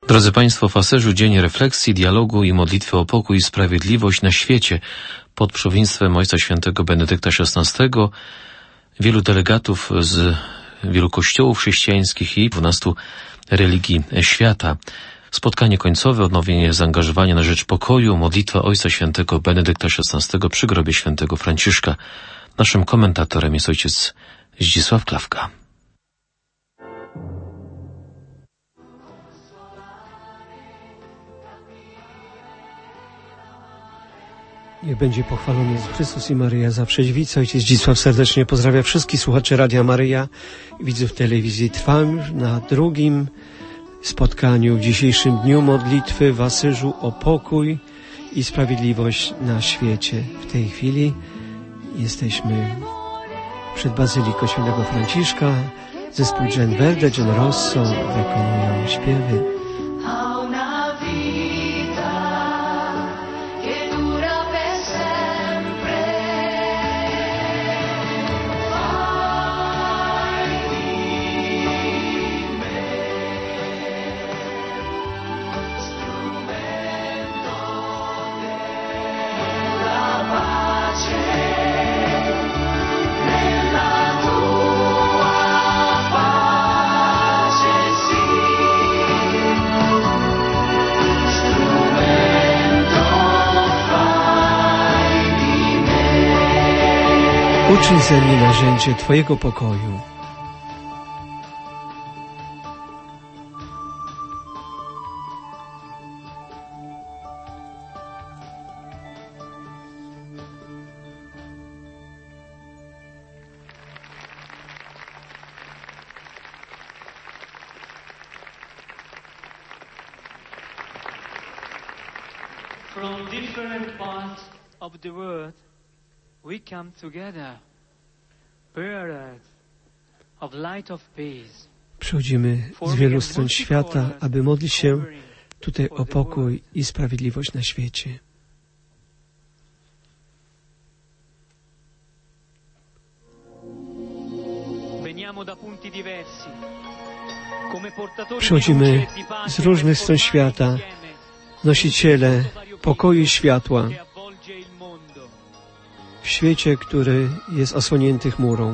Drodzy Państwo, w Asyżu dzień refleksji, dialogu i modlitwy o pokój i sprawiedliwość na świecie pod przewodnictwem Ojca Świętego Benedykta XVI, wielu delegatów z wielu kościołów chrześcijańskich i 12 religii świata. Spotkanie końcowe, odnowienie zaangażowania na rzecz pokoju, modlitwa Ojca Świętego Benedykta XVI przy grobie Świętego Franciszka. Naszym komentatorem jest ojciec Zdzisław Klawka. Niech będzie pochwalony Jezus Chrystus i Maryja zawsze dziewica. Ojciec Zdzisław serdecznie pozdrawia wszystkich słuchaczy Radia Maryja i widzów telewizji. Trwamy na drugim spotkaniu w dzisiejszym dniu modlitwy w Asyżu o pokój i sprawiedliwość na świecie. W tej chwili jesteśmy przed Bazyliką Świętego Franciszka. Zespół Gen Verde, Gen Rosso wykonują śpiewy. Uczyń ze mnie narzędzie Twojego pokoju. From different parts of the world, we come together. Przychodzimy z wielu stron świata, aby modlić się tutaj o pokój i sprawiedliwość na świecie. Przychodzimy z różnych stron świata, nosiciele pokoju i światła, w świecie, który jest osłonięty chmurą.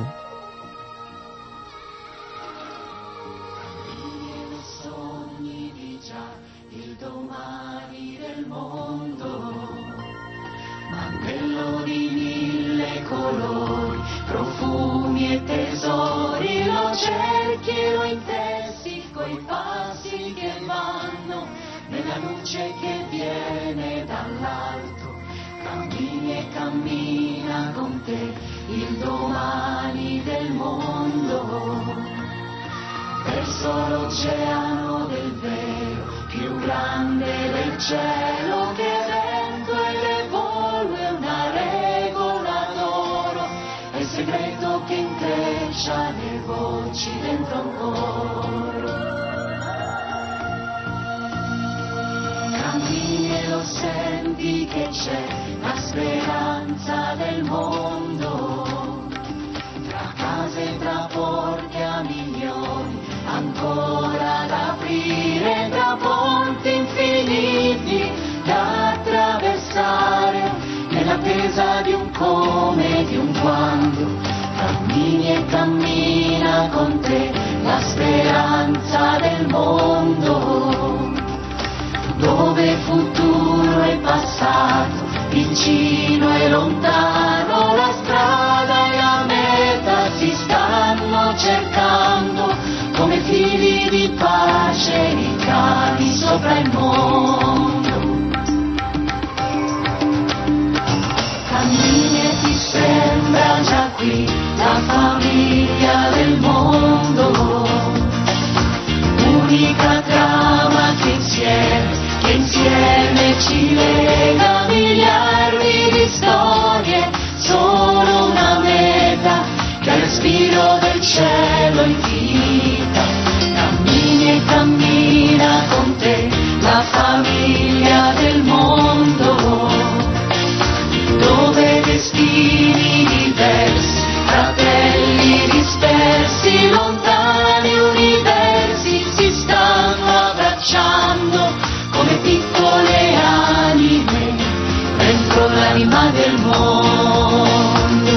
Cammina con te il domani del mondo, verso l'oceano del vero, più grande del cielo, che vento ed evolve una regola d'oro, è il segreto che intreccia le voci dentro un coro. Cammini e lo senti che c'è la speranza del mondo, tra case, tra porte a milioni, ancora da aprire, tra ponti infiniti da attraversare, nell'attesa di un come, di un quando, cammini e cammina con te la speranza del mondo, dove futuro e passato, vicino e lontano, la strada e la meta si stanno cercando, come fili di pace ricavi sopra il mondo. Cammini e ti sembra già qui la famiglia del mondo, unica trama piccole anime dentro l'anima del mondo.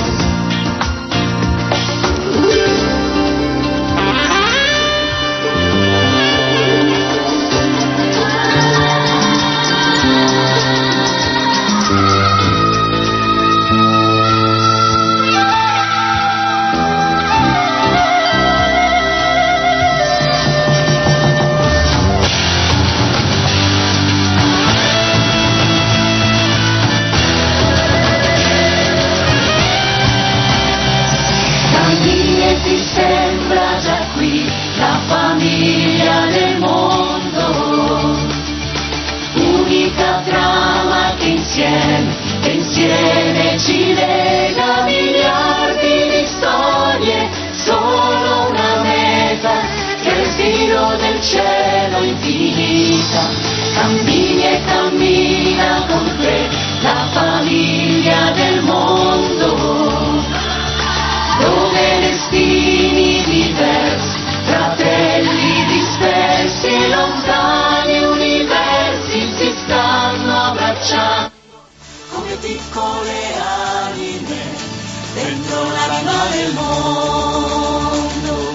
Famiglia del mondo, unica trama che insieme ci lega, miliardi di storie, solo una meta, che è il filo del cielo infinita. Cammini e cammina con te la famiglia del mondo, dove destini diversi, fratelli dispersi, lontani universi si stanno abbracciando come piccole anime dentro l'anima del mondo.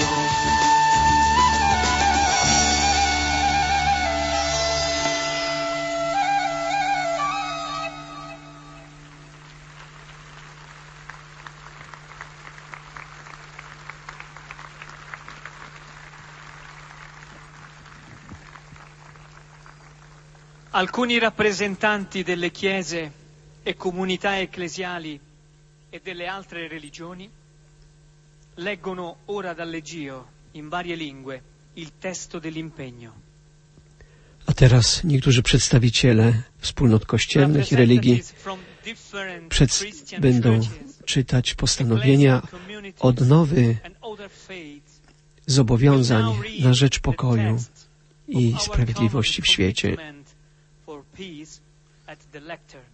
Alcuni rappresentanti delle chiese e comunità ecclesiali e delle altre religioni leggono ora dall'Egio in varie lingue il testo dell'impegno. A teraz niektórzy przedstawiciele wspólnot kościelnych i religii będą czytać postanowienia, odnowy zobowiązań na rzecz pokoju i sprawiedliwości w świecie. Peace at the lectern.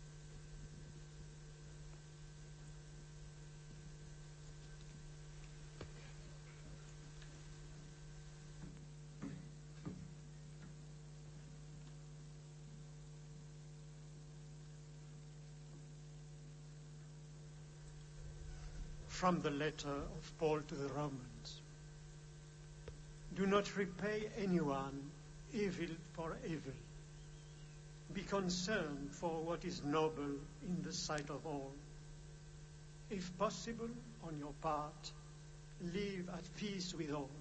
From the letter of Paul to the Romans. Do not repay anyone evil for evil. Be concerned for what is noble in the sight of all. If possible, on your part, live at peace with all.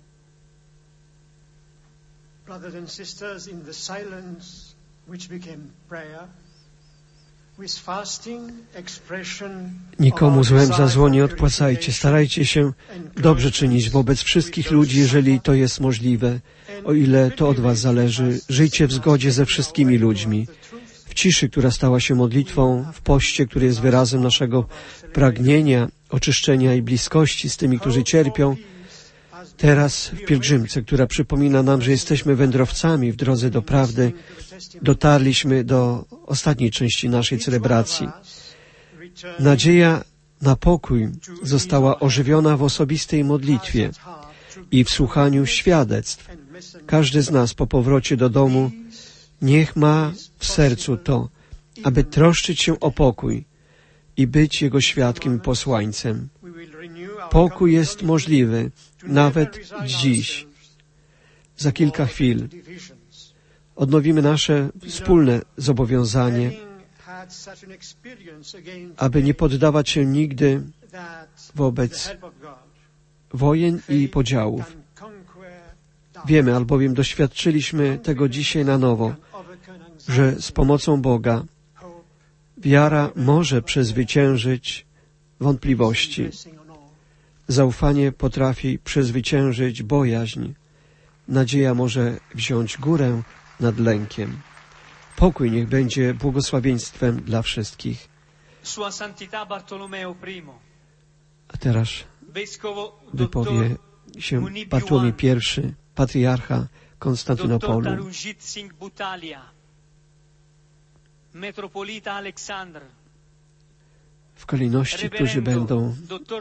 Brothers and sisters, in the silence which became prayer, with fasting, expression, nikomu złem za zło nie odpłacajcie. Starajcie się dobrze czynić wobec wszystkich ludzi, jeżeli to jest możliwe. O ile to od was zależy, żyjcie w zgodzie ze wszystkimi ludźmi. W ciszy, która stała się modlitwą, w poście, który jest wyrazem naszego pragnienia, oczyszczenia i bliskości z tymi, którzy cierpią. Teraz w pielgrzymce, która przypomina nam, że jesteśmy wędrowcami w drodze do prawdy, dotarliśmy do ostatniej części naszej celebracji. Nadzieja na pokój została ożywiona w osobistej modlitwie i w słuchaniu świadectw. Każdy z nas po powrocie do domu niech ma w sercu to, aby troszczyć się o pokój i być Jego świadkiem i posłańcem. Pokój jest możliwy nawet dziś. Za kilka chwil odnowimy nasze wspólne zobowiązanie, aby nie poddawać się nigdy wobec wojen i podziałów. Wiemy, albowiem doświadczyliśmy tego dzisiaj na nowo, że z pomocą Boga wiara może przezwyciężyć wątpliwości. Zaufanie potrafi przezwyciężyć bojaźń. Nadzieja może wziąć górę nad lękiem. Pokój niech będzie błogosławieństwem dla wszystkich. A teraz wypowie się Bartłomiej I, patriarcha Konstantynopolu. W kolejności, którzy będą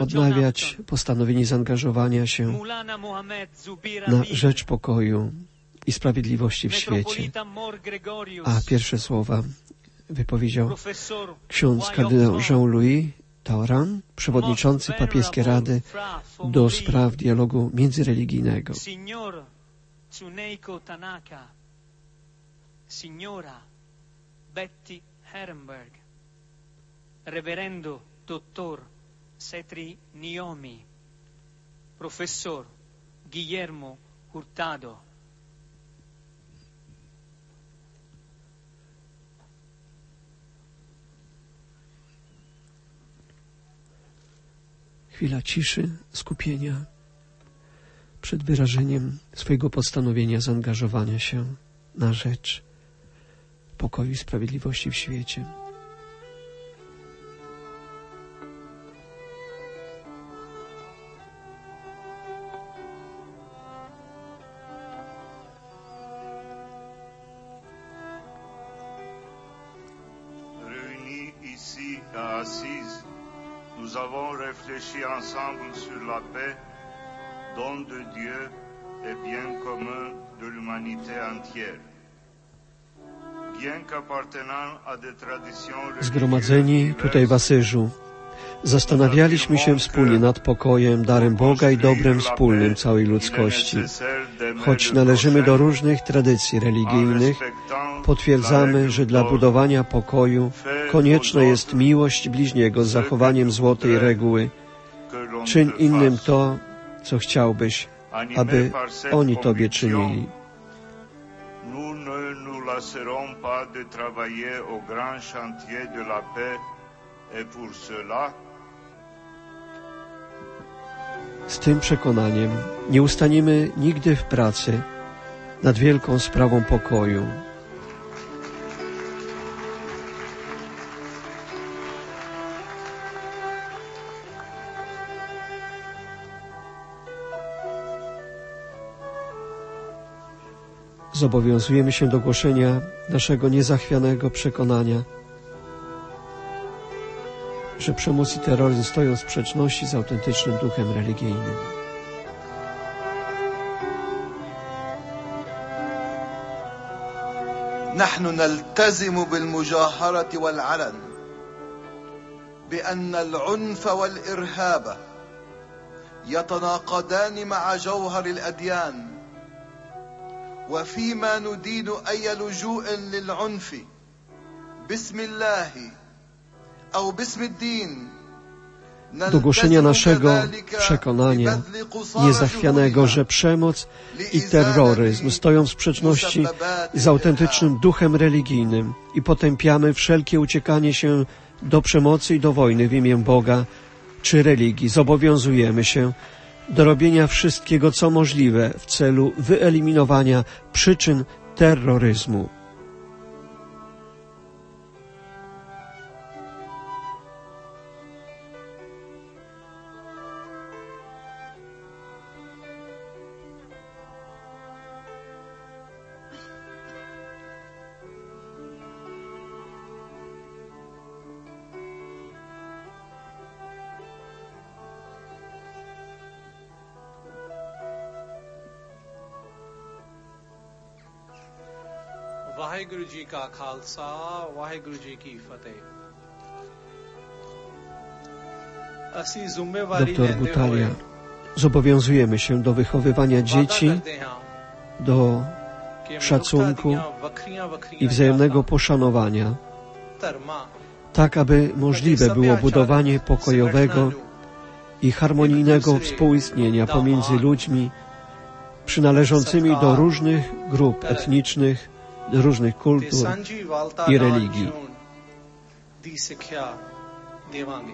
odnawiać postanowienie zaangażowania się na rzecz pokoju. i sprawiedliwości w świecie. A pierwsze słowa wypowiedział ksiądz kardynał Jean-Louis Tauran, przewodniczący papieskiej rady do spraw dialogu międzyreligijnego. Signor Tsuneiko Tanaka, signora Betty Herrenberg, reverendo dottor Setri Niomi, professor Guillermo Hurtado. Chwila ciszy, skupienia przed wyrażeniem swojego postanowienia zaangażowania się na rzecz pokoju i sprawiedliwości w świecie. Réunis ici à Assise, nous avons réfléchi ensemble sur la paix, don de Dieu et bien commun de l'humanité entière. Bien qu'appartenant à des traditions Zgromadzeni tutaj w Asyżu, zastanawialiśmy się wspólnie nad pokojem, darem Boga i dobrem wspólnym całej ludzkości. Choć należymy do różnych tradycji religijnych, potwierdzamy, że dla budowania pokoju konieczna jest miłość bliźniego z zachowaniem złotej reguły. Czyń innym to, co chciałbyś, aby oni Tobie czynili. Nous ne nous lasserons pas de travailler au grand chantier de la paix et pour cela Z tym przekonaniem nie ustaniemy nigdy w pracy nad wielką sprawą pokoju. Zobowiązujemy się do głoszenia naszego niezachwianego przekonania, że przemoc i terroryzm stoją w sprzeczności z autentycznym duchem religijnym. نحن نلتزم بالمجاهرة والعلن بأن العنف والإرهاب يتناقضان مع جوهر الأديان وفيما ندين أي لجوء للعنف باسم الله أو باسم الدين do głoszenia naszego przekonania niezachwianego, że przemoc i terroryzm stoją w sprzeczności z autentycznym duchem religijnym i potępiamy wszelkie uciekanie się do przemocy i do wojny w imię Boga czy religii. Zobowiązujemy się do robienia wszystkiego, co możliwe w celu wyeliminowania przyczyn terroryzmu. Waheguru ਜੀ ਕਾ ਖਾਲਸਾ ਵਾਹਿਗੁਰੂ ਜੀ ਕੀ ਫਤਿਹ ਅਸੀਂ ਜ਼ਿੰਮੇਵਾਰੀ Doktor ਲੈਂਦੇ Butalia, ਹੋਏ zobowiązujemy się do wychowywania dzieci, ਕਰਦੇ ਹਾਂ do ਕਿ szacunku ਮਨੁੱਖਤਾ ਦੀਆਂ ਵੱਖਰੀਆਂ i wzajemnego poszanowania, ਧਰਮਾਂ tak aby możliwe było budowanie pokojowego i harmonijnego współistnienia pomiędzy ludźmi przynależącymi do różnych grup etnicznych, do różnych ਤੇ kultur ਸਾਂਝੀ ਵਾਲਤਾ i ਨਾਲ religii. ਜਿਉਣ ਦੀ ਸਿੱਖਿਆ ਦੇਵਾਂਗੇ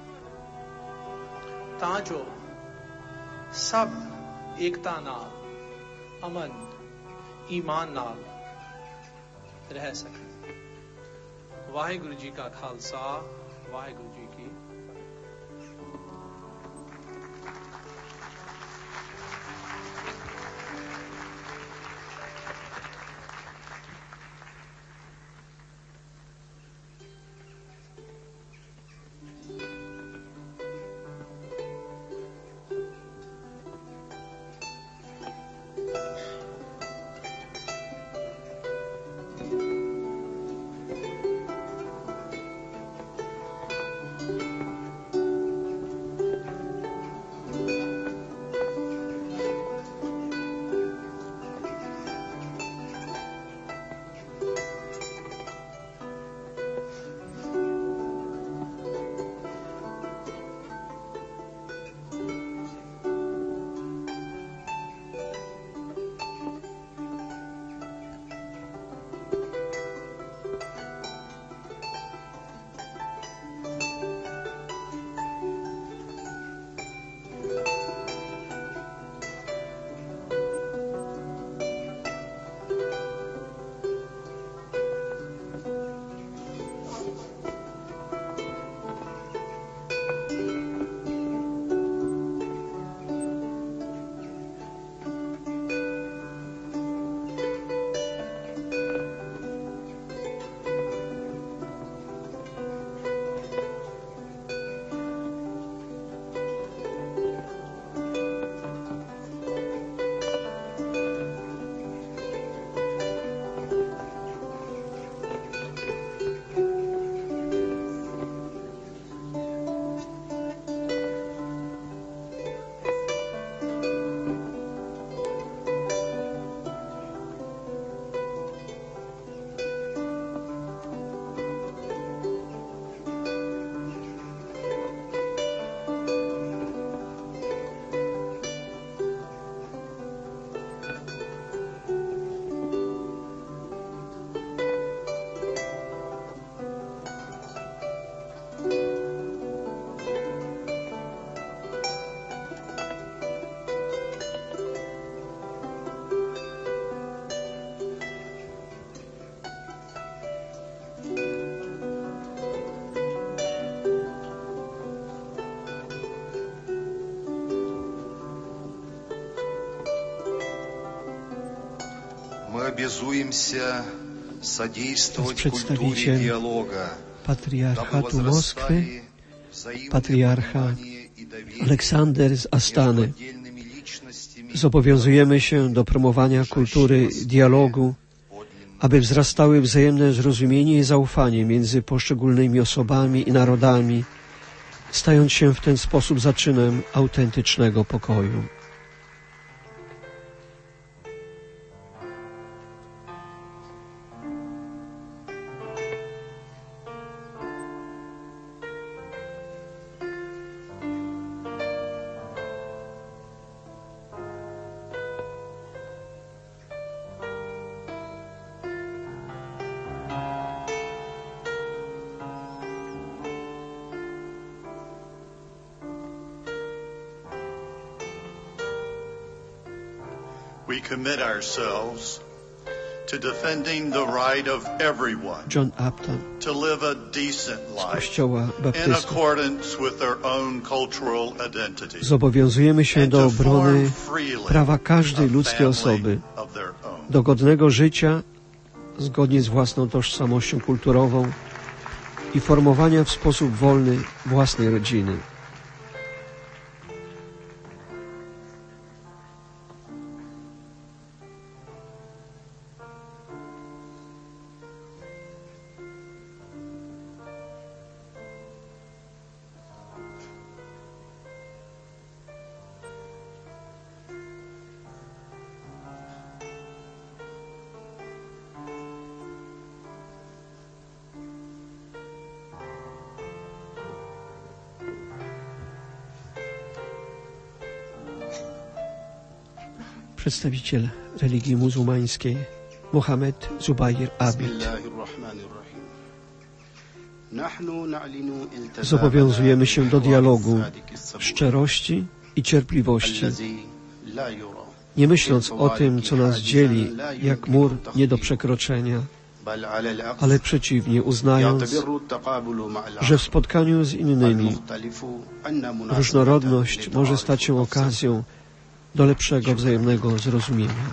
ਤਾਂ ਜੋ ਸਭ ਏਕਤਾ ਨਾਲ ਅਮਨ ਈਮਾਨ ਨਾਲ ਰਹਿ ਸਕਣ ਵਾਹਿਗੁਰੂ ਜੀ ਕਾ ਖਾਲਸਾ ਵਾਹਿਗੁਰੂ ਜੀ ਕੀ обязуемся содействовать культуре przedstawiciel диалога, patriarchatu Moskwy, patriarcha Aleksander z Astany. Zobowiązujemy się do promowania kultury dialogu, aby wzrastały wzajemne zrozumienie i zaufanie między poszczególnymi osobami i narodami, stając się w ten sposób zaczynem autentycznego pokoju. We commit ourselves to defending the right of everyone John Upton to live a decent z life Kościoła in Baptystów. accordance with their own cultural identity Zobowiązujemy się and do to obrony form freely prawa każdej a ludzkiej family osoby of their own. do godnego życia zgodnie z własną tożsamością kulturową i formowania w sposób wolny własnej rodziny. Przedstawiciel religii muzułmańskiej Mohamed Zubair Abid. Zobowiązujemy się do dialogu, szczerości i cierpliwości, nie myśląc o tym, co nas dzieli, jak mur nie do przekroczenia, ale przeciwnie, uznając, że w spotkaniu z innymi różnorodność może stać się okazją do lepszego wzajemnego zrozumienia.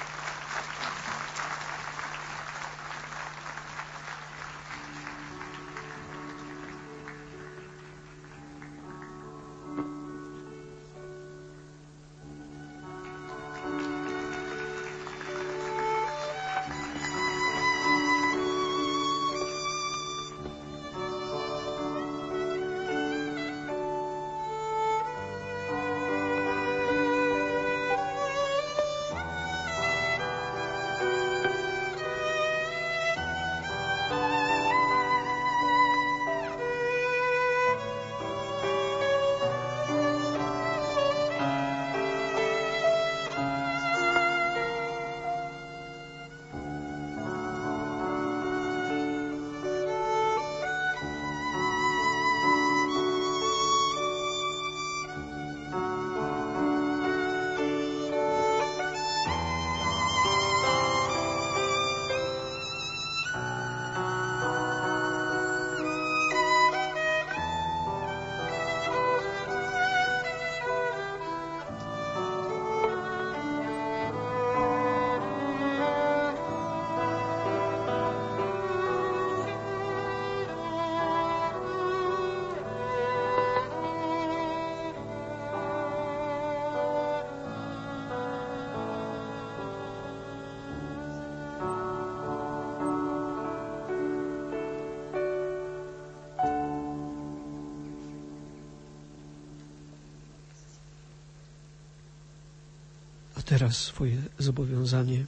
Teraz swoje zobowiązanie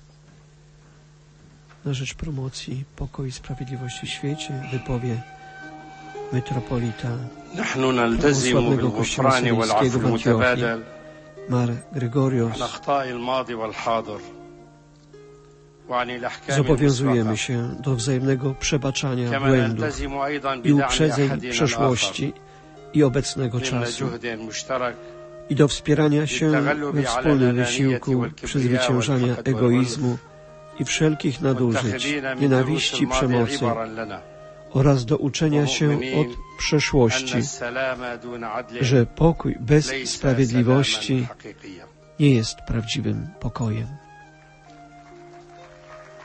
na rzecz promocji pokoju i sprawiedliwości w świecie wypowie metropolita prawosławnego Kościoła syryjskiego w Antiochii, Mar Gregorios. Zobowiązujemy się do wzajemnego przebaczania błędów i uprzedzeń przeszłości i obecnego czasu i do wspierania się we wspólnym wysiłku przezwyciężania egoizmu i wszelkich nadużyć, nienawiści, przemocy oraz do uczenia się od przeszłości, że pokój bez sprawiedliwości nie jest prawdziwym pokojem.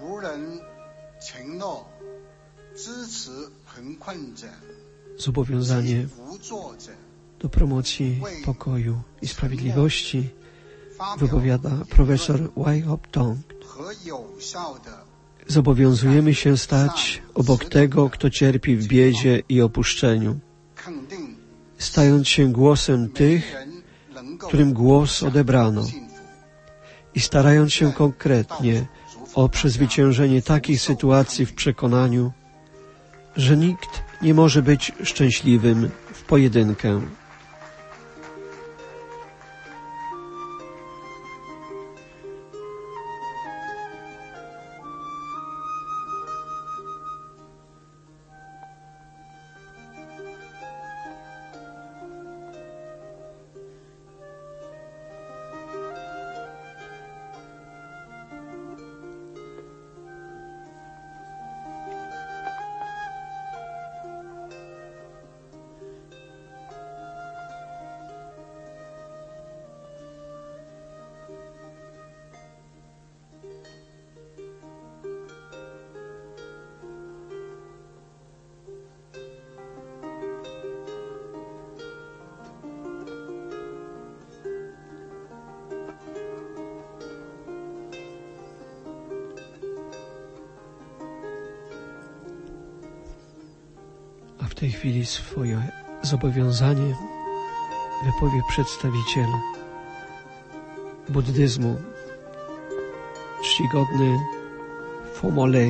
Zobowiązanie do promocji pokoju i sprawiedliwości wypowiada profesor Wai Hop Tong. Zobowiązujemy się stać obok tego, kto cierpi w biedzie i opuszczeniu, stając się głosem tych, którym głos odebrano, i starając się konkretnie o przezwyciężenie takich sytuacji w przekonaniu, że nikt nie może być szczęśliwym w pojedynkę. W tej chwili swoje zobowiązanie wypowie przedstawiciel buddyzmu, czcigodny Phomole.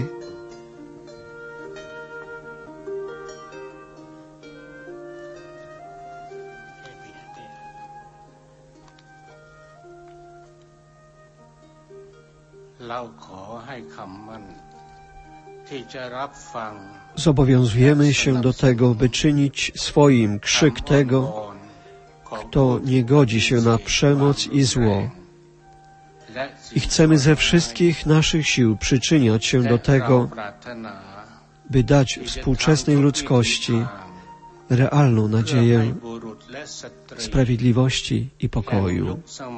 Zobowiązujemy się do tego, by czynić swoim krzyk tego, kto nie godzi się na przemoc i zło. I chcemy ze wszystkich naszych sił przyczyniać się do tego, by dać współczesnej ludzkości realną nadzieję sprawiedliwości i pokoju.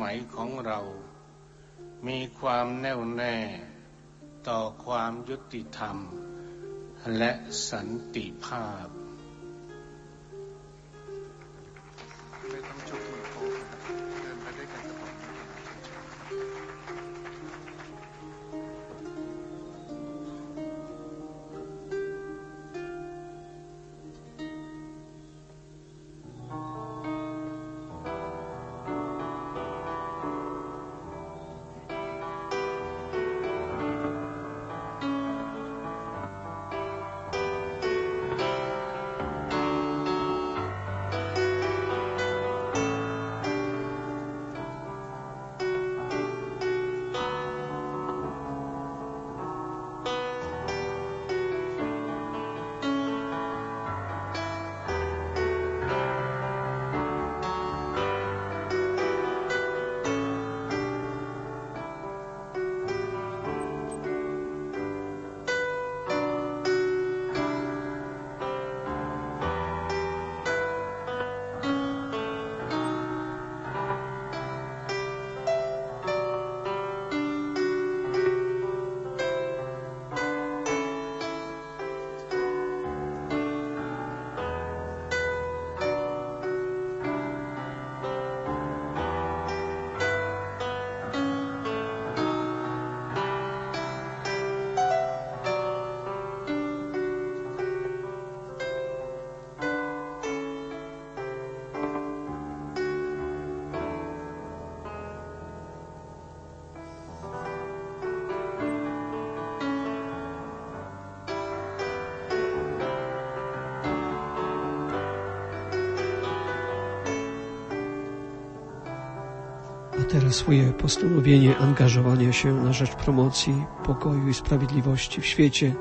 A teraz swoje postanowienie angażowania się na rzecz promocji pokoju i sprawiedliwości w świecie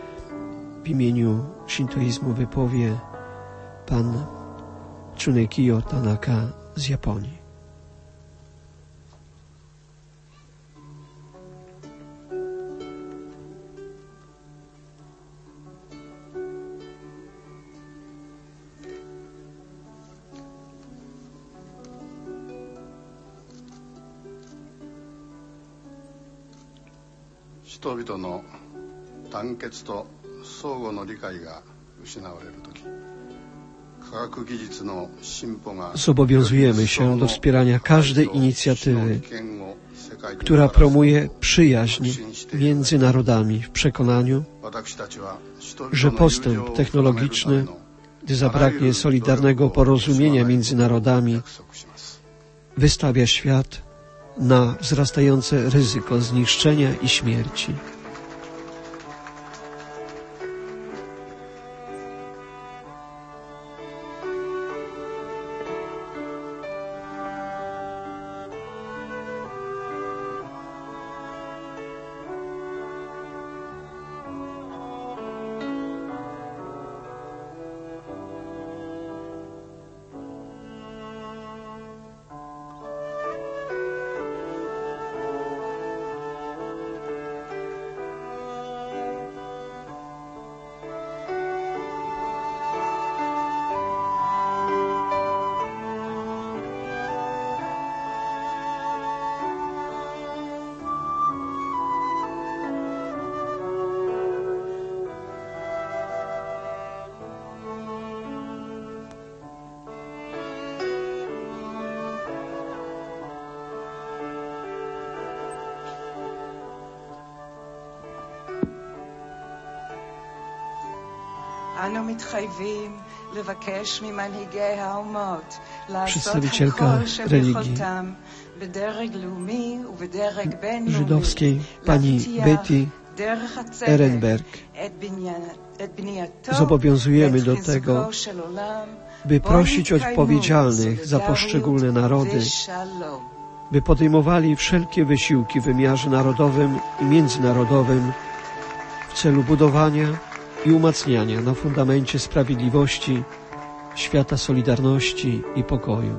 w imieniu shintoizmu wypowie pan Tsunekiyo Tanaka z Japonii. 人々の団結と相互の理解が失われるとき、科学技術の進歩が Zobowiązujemy się do wspierania każdej inicjatywy, która promuje przyjaźń między narodami w przekonaniu, że postęp technologiczny, gdy zabraknie solidarnego porozumienia między narodami, wystawia świat na wzrastające ryzyko zniszczenia i śmierci. Przedstawicielka religii żydowskiej, pani Betty Ehrenberg. Zobowiązujemy do tego, by prosić odpowiedzialnych za poszczególne narody, by podejmowali wszelkie wysiłki w wymiarze narodowym i międzynarodowym w celu budowania i umacniania na fundamencie sprawiedliwości, świata solidarności i pokoju.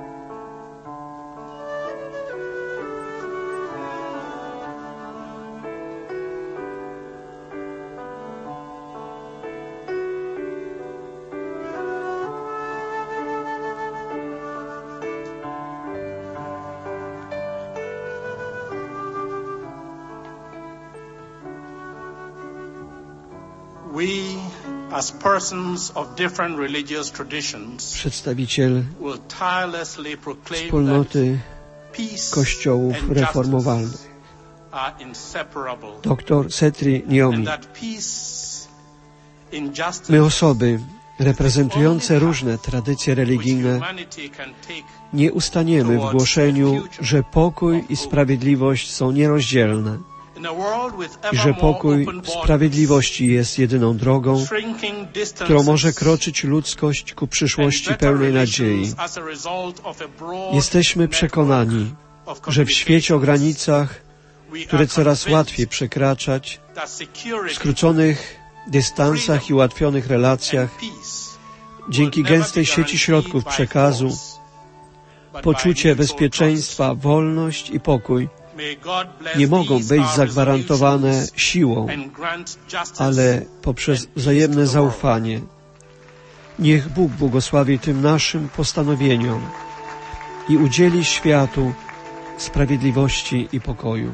As persons of different religious traditions, przedstawiciel will tirelessly proclaim wspólnoty peace kościołów and reformowanych, justice are inseparable, dr Setri Niomi. and that peace, injustice, My osoby reprezentujące różne tradycje religijne nie ustaniemy w głoszeniu, że pokój i sprawiedliwość są nierozdzielne i że pokój w sprawiedliwości jest jedyną drogą, którą może kroczyć ludzkość ku przyszłości pełnej nadziei. Jesteśmy przekonani, że w świecie o granicach, które coraz łatwiej przekraczać, w skróconych dystansach i ułatwionych relacjach, dzięki gęstej sieci środków przekazu, poczucie bezpieczeństwa, wolność i pokój nie mogą być zagwarantowane siłą, ale poprzez wzajemne zaufanie. Niech Bóg błogosławi tym naszym postanowieniom i udzieli światu sprawiedliwości i pokoju.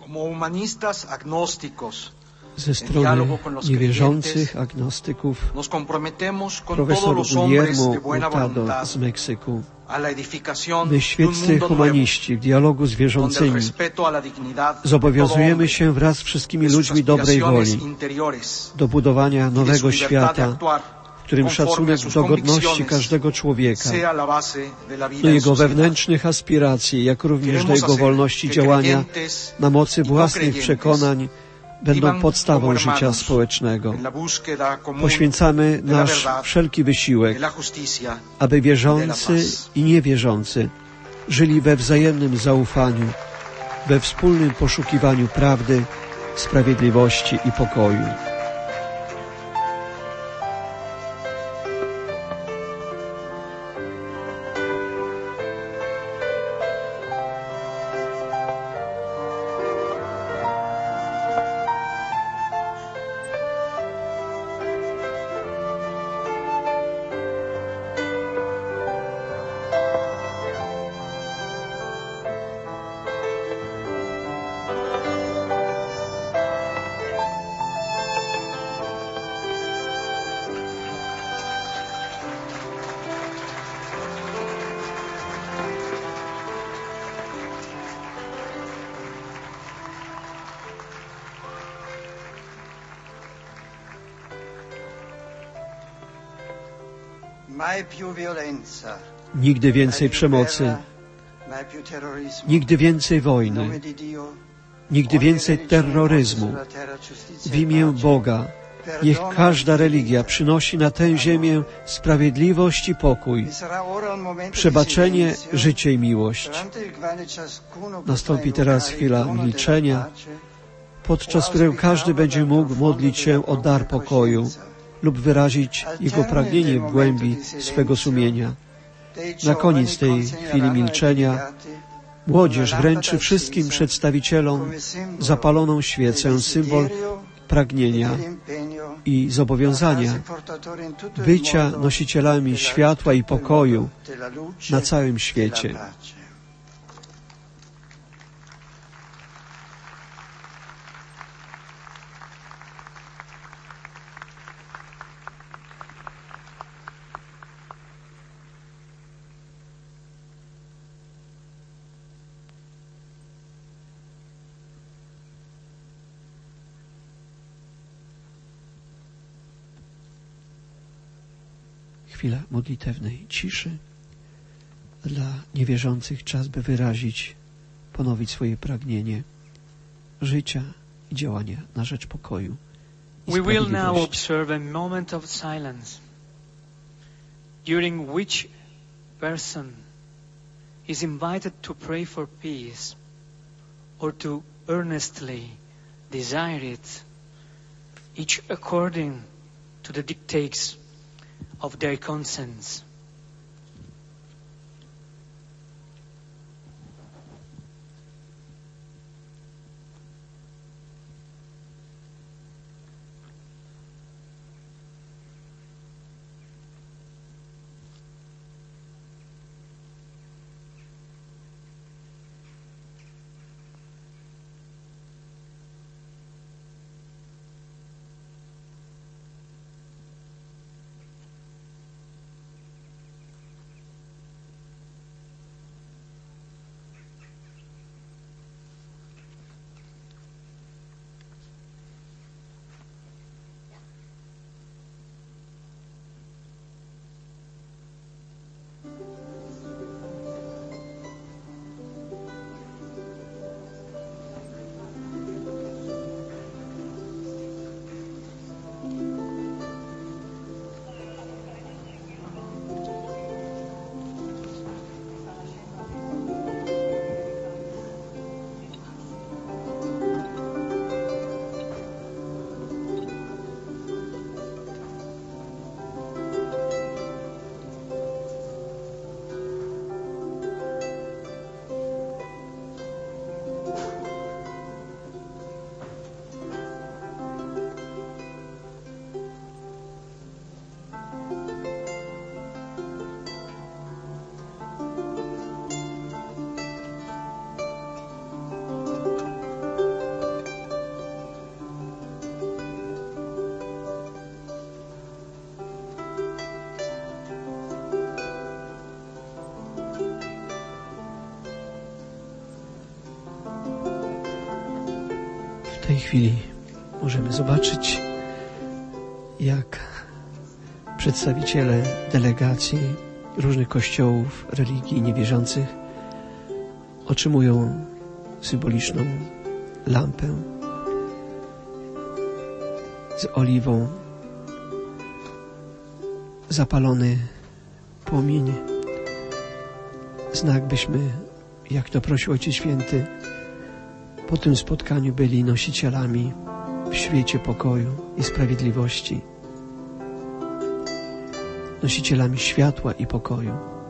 como humanistas agnósticos, ze strony niewierzących agnostyków, nos comprometemos con profesor todos los hombres Guillermo de buena Hurtado voluntad z Meksyku. a la edificación My, de un świeccy mundo nuevo, humaniści, w dialogu z donde el wierzącymi, respeto a la dignidad de todo zobowiązujemy hombre, się wraz z wszystkimi de sus ludźmi dobrej aspiraciones woli interiores do budowania y de su nowego libertad de świata, actuar w którym conforme a szacunek sus do godności convicciones każdego człowieka, sea la base de la vida do en jego sociedad. wewnętrznych aspiracji, jak również do Queremos jego hacer wolności que działania creyentes na mocy y własnych no przekonań będą vivan podstawą como życia hermanos społecznego. en la búsqueda común Poświęcamy de la nasz verdad, wszelki wysiłek, de la justicia, aby wierzący de la paz. i niewierzący żyli we wzajemnym zaufaniu, we wspólnym poszukiwaniu prawdy, sprawiedliwości i pokoju. Mai più violenza, Nigdy więcej przemocy, mai più terrorismo. nigdy więcej In nome wojny, di Dio, nigdy więcej terroryzmu. W imię Boga niech każda religia przynosi na tę ziemię sprawiedliwość i pokój, przebaczenie, życie i miłość. Nastąpi teraz chwila milczenia, podczas którego każdy będzie mógł modlić się o dar pokoju lub wyrazić jego pragnienie w głębi swego sumienia. Na koniec tej chwili milczenia młodzież wręczy wszystkim przedstawicielom zapaloną świecę, symbol pragnienia i zobowiązania bycia nosicielami światła i pokoju na całym świecie. Chwila modlitewnej ciszy. Dla niewierzących czas, by wyrazić, ponowić swoje pragnienie życia i działania na rzecz pokoju i We will now sprawiedliwości. observe a moment of silence, during which person is invited to pray for peace or to earnestly desire it, each according to the dictates of their conscience. W tej chwili możemy zobaczyć, jak przedstawiciele delegacji różnych kościołów, religii niewierzących otrzymują symboliczną lampę z oliwą, zapalony płomień, znak, byśmy, jak to prosił Ojciec Święty, po tym spotkaniu byli nosicielami w świecie pokoju i sprawiedliwości, nosicielami światła i pokoju.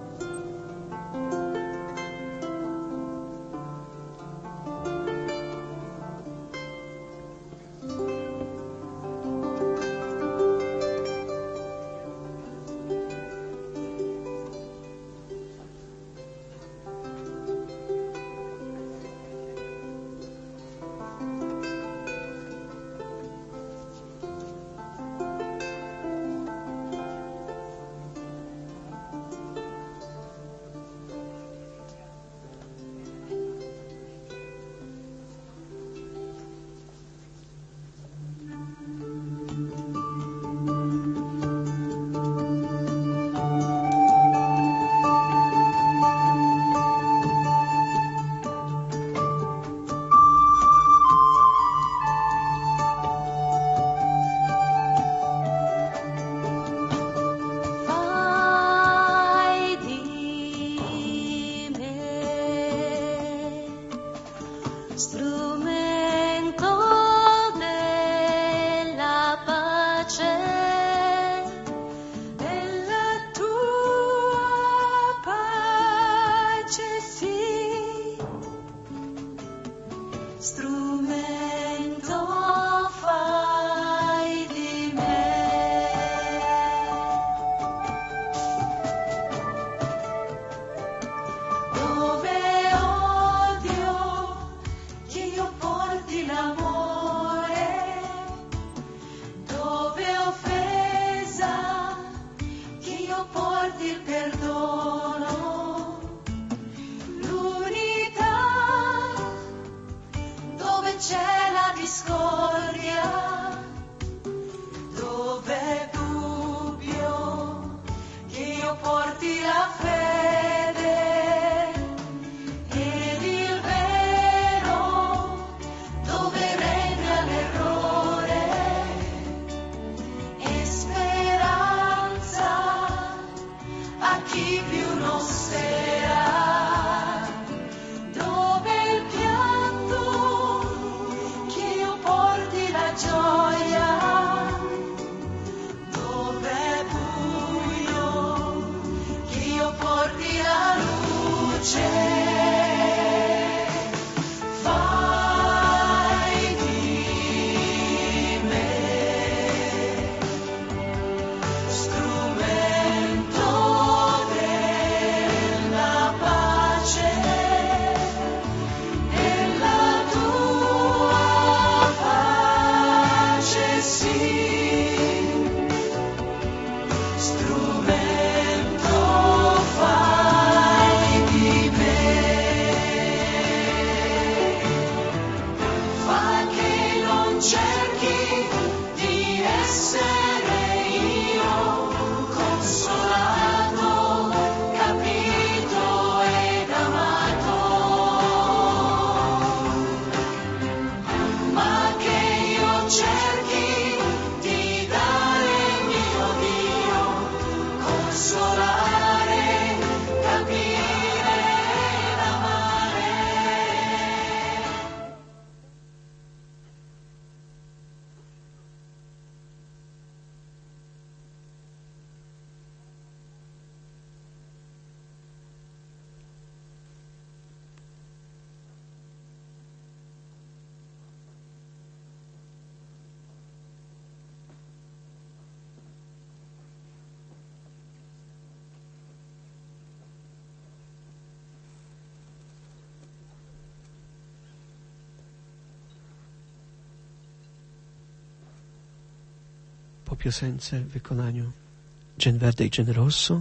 Po piosence w wykonaniu Gen Verde i Gen Rosso,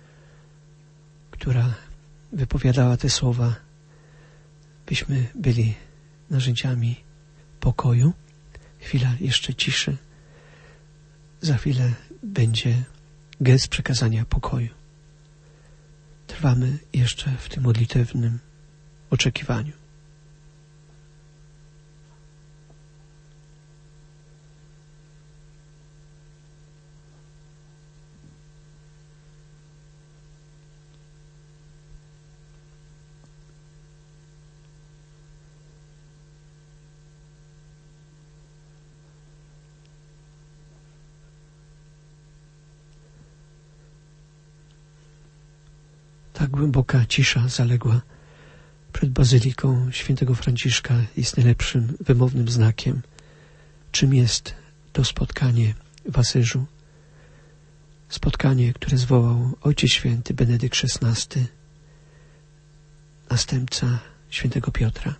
która wypowiadała te słowa, byśmy byli narzędziami pokoju. Chwila jeszcze ciszy. Za chwilę będzie gest przekazania pokoju. Trwamy jeszcze w tym modlitewnym oczekiwaniu. Tak głęboka cisza zaległa przed bazyliką świętego Franciszka jest najlepszym wymownym znakiem, czym jest to spotkanie w Asyżu. Spotkanie, które zwołał Ojciec Święty Benedykt XVI, następca świętego Piotra.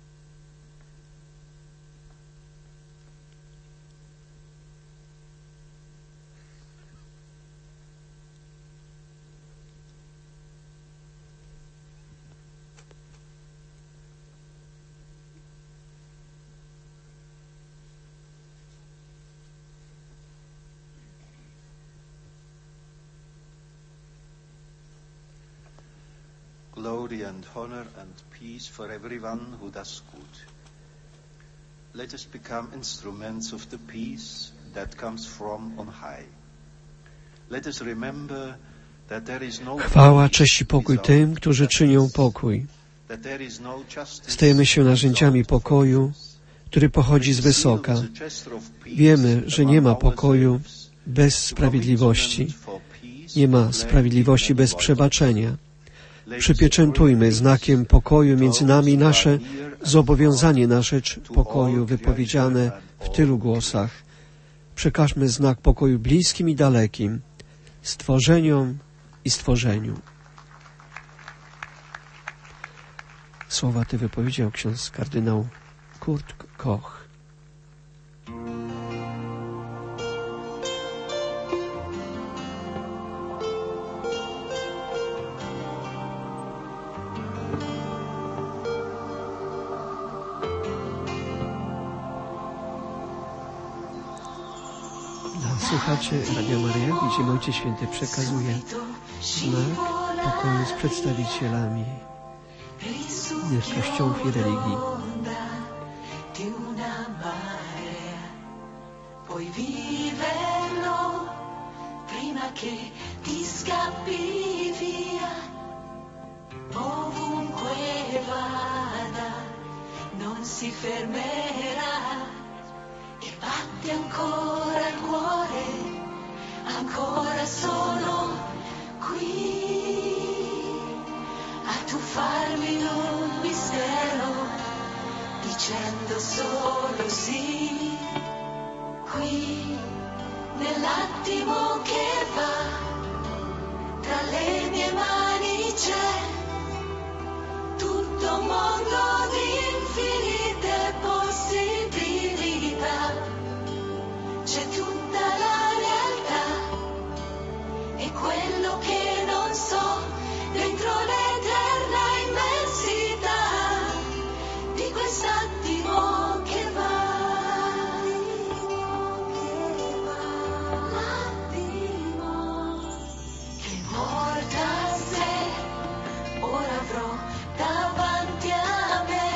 Glory and honor and peace for everyone who does good. Let us become instruments of the peace that comes from on high. Let us remember that there is no Chwała, cześć i pokój tym, którzy czynią pokój. Stajemy się narzędziami pokoju, który pochodzi z wysoka. Wiemy, że nie ma pokoju bez sprawiedliwości. Nie ma sprawiedliwości bez przebaczenia. Przypieczętujmy znakiem pokoju między nami nasze zobowiązanie na rzecz pokoju wypowiedziane w tylu głosach. Przekażmy znak pokoju bliskim i dalekim, stworzeniom i stworzeniu. Słowa te wypowiedział ksiądz kardynał Kurt Koch. Słuchacze Radia Maryja, gdzie Ojciec Święty przekazuje znak pokoju z przedstawicielami innych kościołów i religii. Batte ancora il cuore, ancora sono qui a tuffarmi in un mistero, dicendo solo sì. Qui nell'attimo che va, tra le mie mani c'è tutto un mondo di infinite possibilità. C'è tutta la realtà e quello che non so dentro l'eterna immensità di quest'attimo che va. L'attimo che porta a sé, ora avrò davanti a me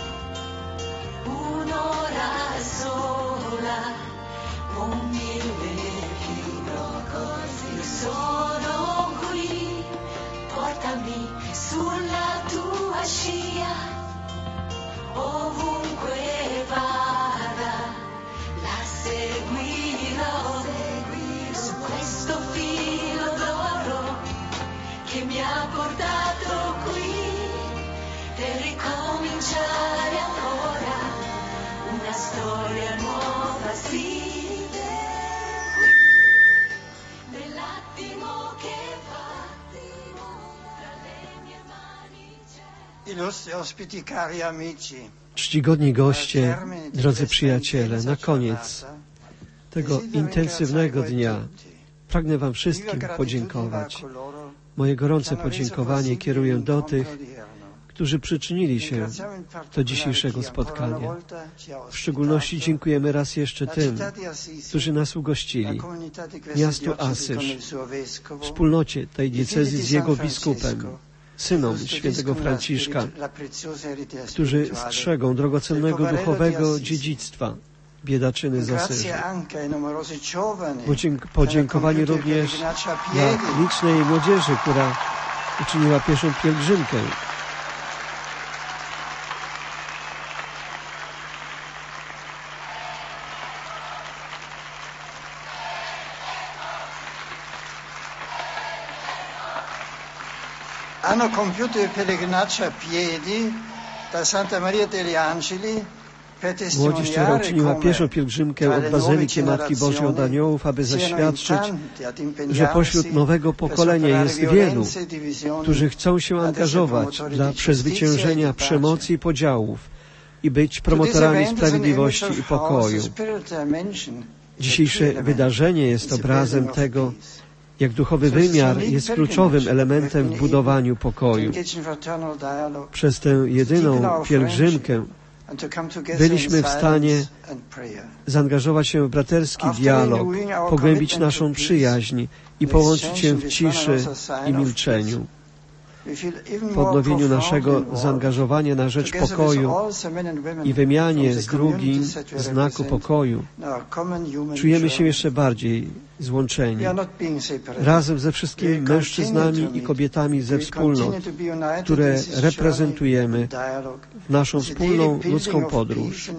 un'ora sola. Un mille così io sono qui, portami sulla tua scia, ovunque vada, la seguirò, su questo filo d'oro che mi ha portato qui, per ricominciare ancora una storia nuova, sì. Czcigodni goście, drodzy przyjaciele, na koniec tego intensywnego dnia pragnę Wam wszystkim podziękować. Moje gorące podziękowanie kieruję do tych, którzy przyczynili się do dzisiejszego spotkania. W szczególności dziękujemy raz jeszcze tym, którzy nas ugościli. Miastu Asyż, wspólnocie tej diecezji z jego biskupem, synom świętego Franciszka, którzy strzegą drogocennego duchowego dziedzictwa biedaczyny z Asyżu. Podziękowanie również dla licznej młodzieży, która uczyniła pierwszą pielgrzymkę. Hanno compiuto il pellegrinaggio a piedi da Santa Maria degli Angeli. Młodzież, która uczyniła pierwszą pielgrzymkę od Bazyliki Matki Bożej od Aniołów, aby zaświadczyć, że pośród nowego pokolenia jest wielu, którzy chcą się angażować dla przezwyciężenia przemocy i podziałów i być promotorami sprawiedliwości i pokoju. Dzisiejsze wydarzenie jest obrazem tego, jak duchowy wymiar jest kluczowym elementem w budowaniu pokoju. Przez tę jedyną pielgrzymkę byliśmy w stanie zaangażować się w braterski dialog, pogłębić naszą przyjaźń i połączyć się w ciszy i milczeniu. Po odnowieniu naszego zaangażowania na rzecz pokoju i wymianie z drugim znaku pokoju, czujemy się jeszcze bardziej złączeni. Razem ze wszystkimi mężczyznami i kobietami ze wspólnot, które reprezentujemy w naszą wspólną ludzką podróż.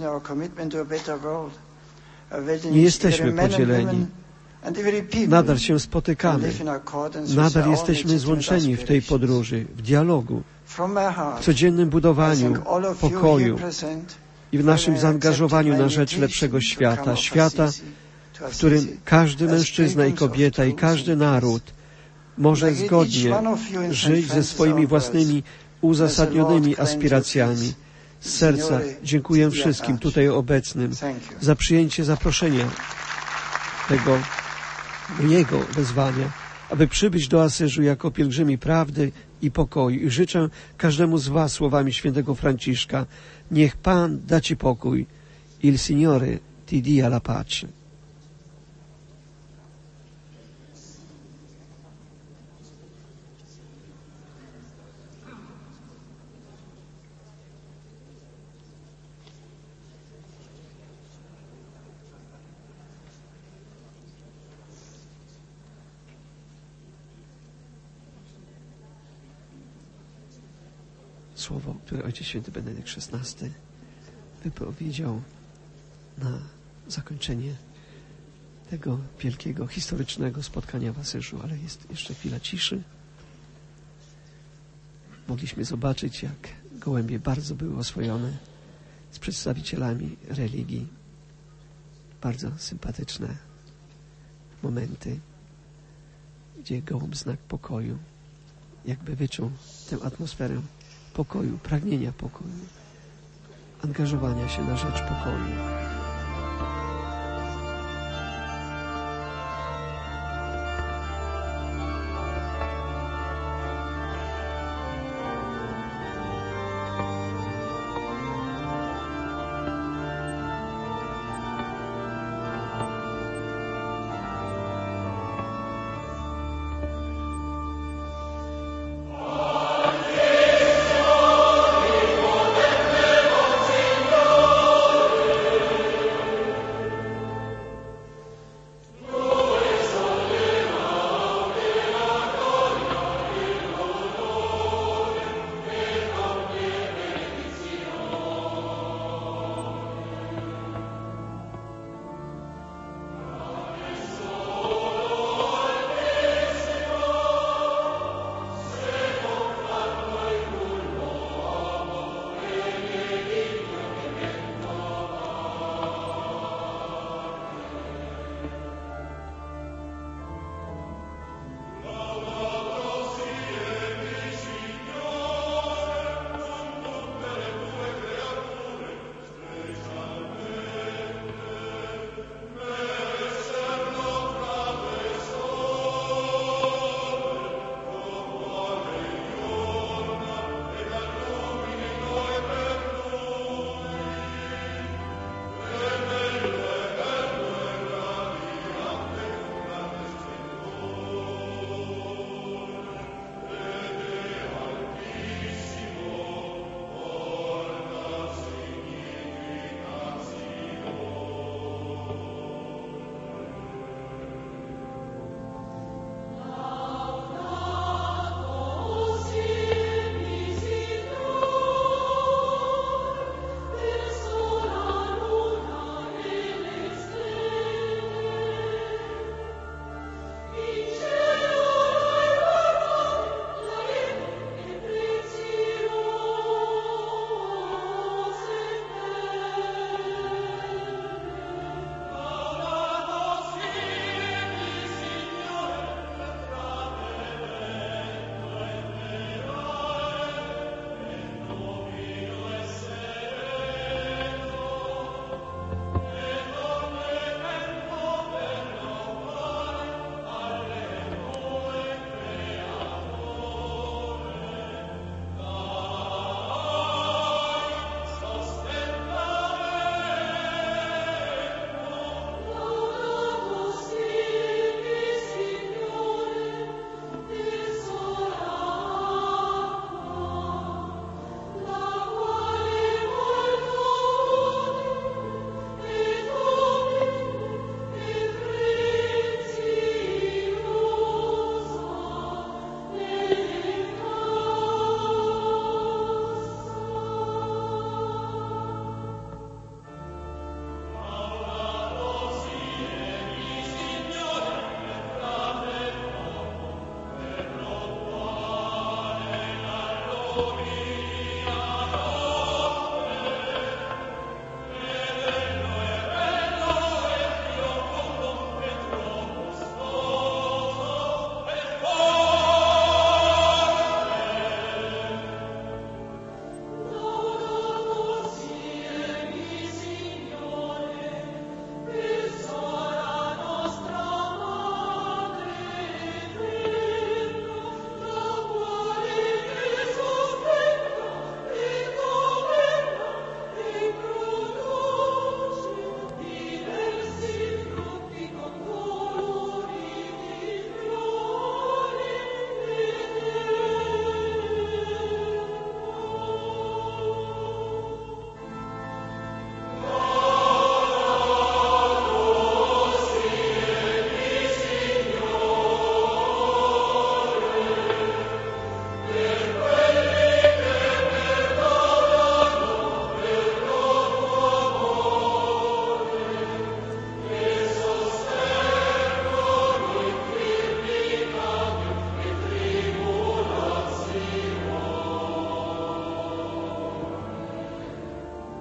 Nie jesteśmy podzieleni. Nadal się spotykamy. Nadal jesteśmy złączeni w tej podróży, w dialogu, w codziennym budowaniu pokoju i w naszym zaangażowaniu na rzecz lepszego świata. Świata, w którym każdy mężczyzna i kobieta i każdy naród może zgodnie żyć ze swoimi własnymi uzasadnionymi aspiracjami. Z serca dziękuję wszystkim tutaj obecnym za przyjęcie zaproszenia tego Jego wezwania, aby przybyć do Asyżu jako pielgrzymi prawdy i pokoju. I życzę każdemu z Was słowami świętego Franciszka: niech Pan da Ci pokój. Il Signore ti dia la pace. Słowo, które Ojciec Święty Benedykt XVI wypowiedział na zakończenie tego wielkiego, historycznego spotkania w Asyżu, ale jest jeszcze chwila ciszy. Mogliśmy zobaczyć, jak gołębie bardzo były oswojone z przedstawicielami religii. Bardzo sympatyczne momenty, gdzie gołąb znak pokoju jakby wyczuł tę atmosferę pokoju, pragnienia pokoju, angażowania się na rzecz pokoju.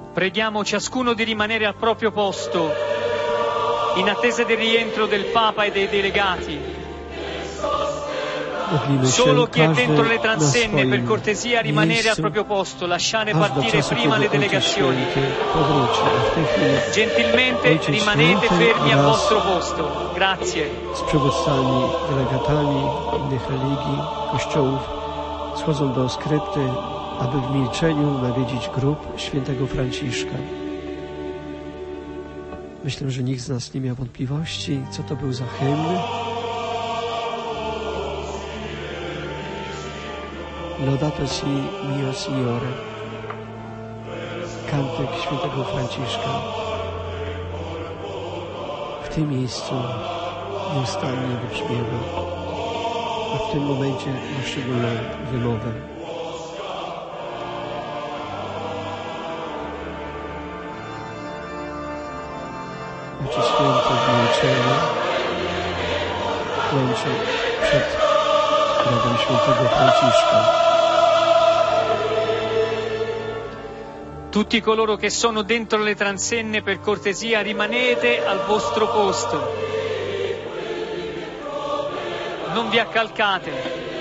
Preghiamo ciascuno di rimanere al proprio posto in attesa del rientro del Papa e dei delegati. Solo chi è dentro le transenne, per cortesia, rimanere al proprio posto, lasciare partire prima le delegazioni. Gentilmente rimanete fermi al vostro posto. Grazie. Z przywódcami, delegatami innych religii, kościołów schodzą do skrypty, aby w milczeniu nawiedzić grób świętego Franciszka. Myślę, że nikt z nas nie miał wątpliwości, co to był za hymn. Laudato si mio Signore, kantyk świętego Franciszka. W tym miejscu nieustannie wybrzmiewa, a w tym momencie ma szczególną wymowę. Ojciec Święty w milczeniu klęczy przed grobem świętego Franciszka. Tutti coloro che sono dentro le transenne, per cortesia, rimanete al vostro posto. Non vi accalcate.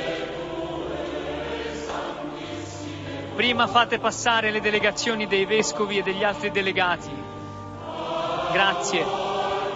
Prima fate passare le delegazioni dei vescovi e degli altri delegati. Grazie.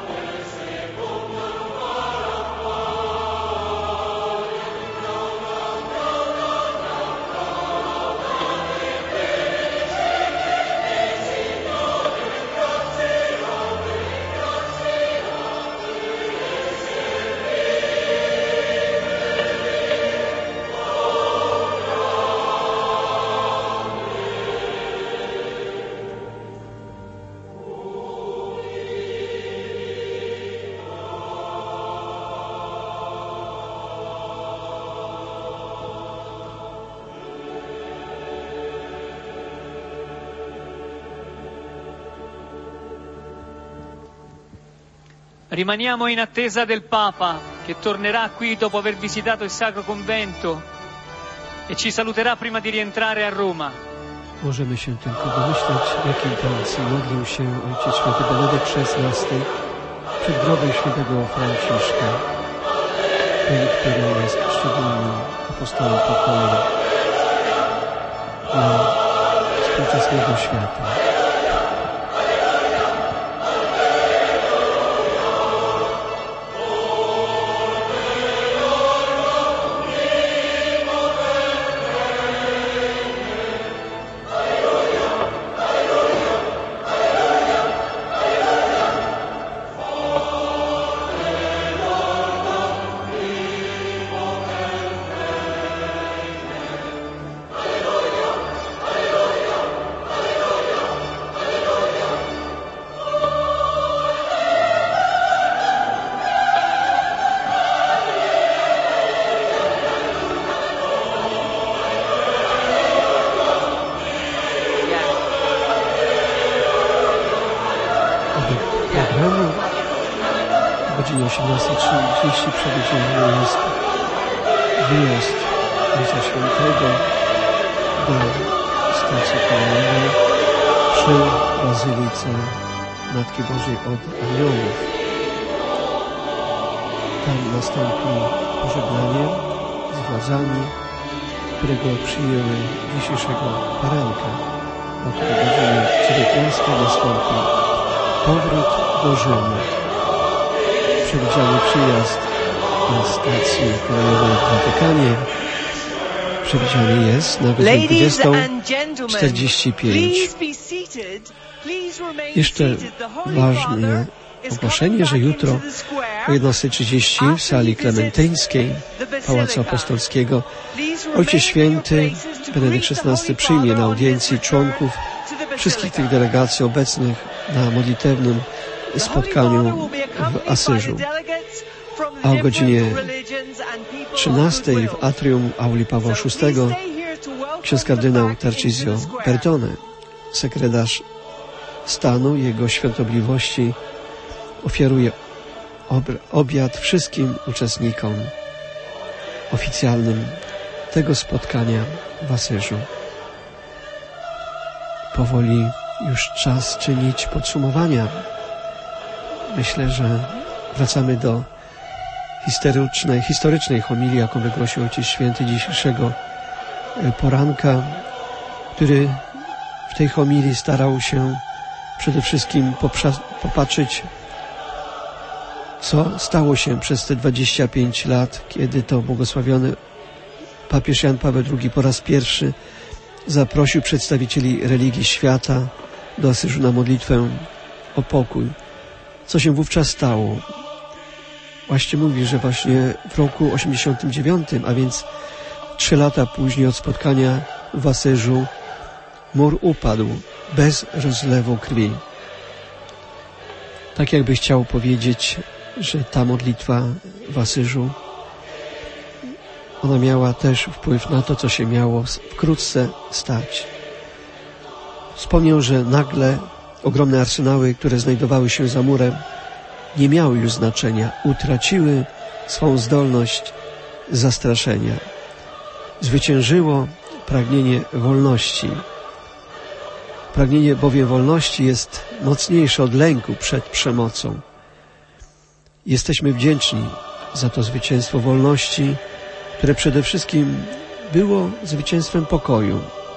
Rimaniamo in attesa del Papa, che tornerà qui dopo aver visitato il Sacro Convento e ci saluterà prima di rientrare a Roma. Możemy się tylko domyślać, w jakiej intencji modlił się Ojciec Święty Benedykt XVI przed grobem świętego Franciszka, ten, który jest szczególnym apostołem pokoju dla współczesnego świata. O godzinie 18:30 przewidziany jest wyjazd Ojca Świętego do stacji kolejowej przy Bazylice Matki Bożej od Aniołów. Tam nastąpi pożegnanie z władzami, którego przyjęły dzisiejszego poranka. Od godziny 19 nastąpi powrót do Rzymu. Przewidziany przyjazd na stacji kolejowej w Watykanie przewidziany jest na godzinę 20:45. Jeszcze ważne ogłoszenie, że jutro o 11:30 w sali klementyńskiej Pałacu Apostolskiego Ojciec Święty Benedykt XVI przyjmie na audiencji członków wszystkich tych delegacji obecnych na modlitewnym spotkaniu w Asyżu. A o godzinie 13 w atrium Auli Pawła VI ksiądz kardynał Tarcisio Bertone, sekretarz stanu Jego Świątobliwości, ofiaruje obiad wszystkim uczestnikom oficjalnym tego spotkania w Asyżu. Powoli już czas czynić podsumowania. Myślę, że wracamy do historycznej homilii, jaką wygłosił Ojciec Święty dzisiejszego poranka, który w tej homilii starał się przede wszystkim popatrzeć, co stało się przez te 25 lat, kiedy to błogosławiony papież Jan Paweł II po raz pierwszy zaprosił przedstawicieli religii świata do Asyżu na modlitwę o pokój. Co się wówczas stało? Właśnie mówi, że właśnie w roku 89, a więc 3 lata później od spotkania w Asyżu, mur upadł bez rozlewu krwi. Tak jakby chciał powiedzieć, że ta modlitwa w Asyżu, ona miała też wpływ na to, co się miało wkrótce stać. Wspomniał, że nagle ogromne arsenały, które znajdowały się za murem, nie miały już znaczenia, utraciły swą zdolność zastraszenia. Zwyciężyło pragnienie wolności. Pragnienie bowiem wolności jest mocniejsze od lęku przed przemocą. Jesteśmy wdzięczni za to zwycięstwo wolności, które przede wszystkim było zwycięstwem pokoju.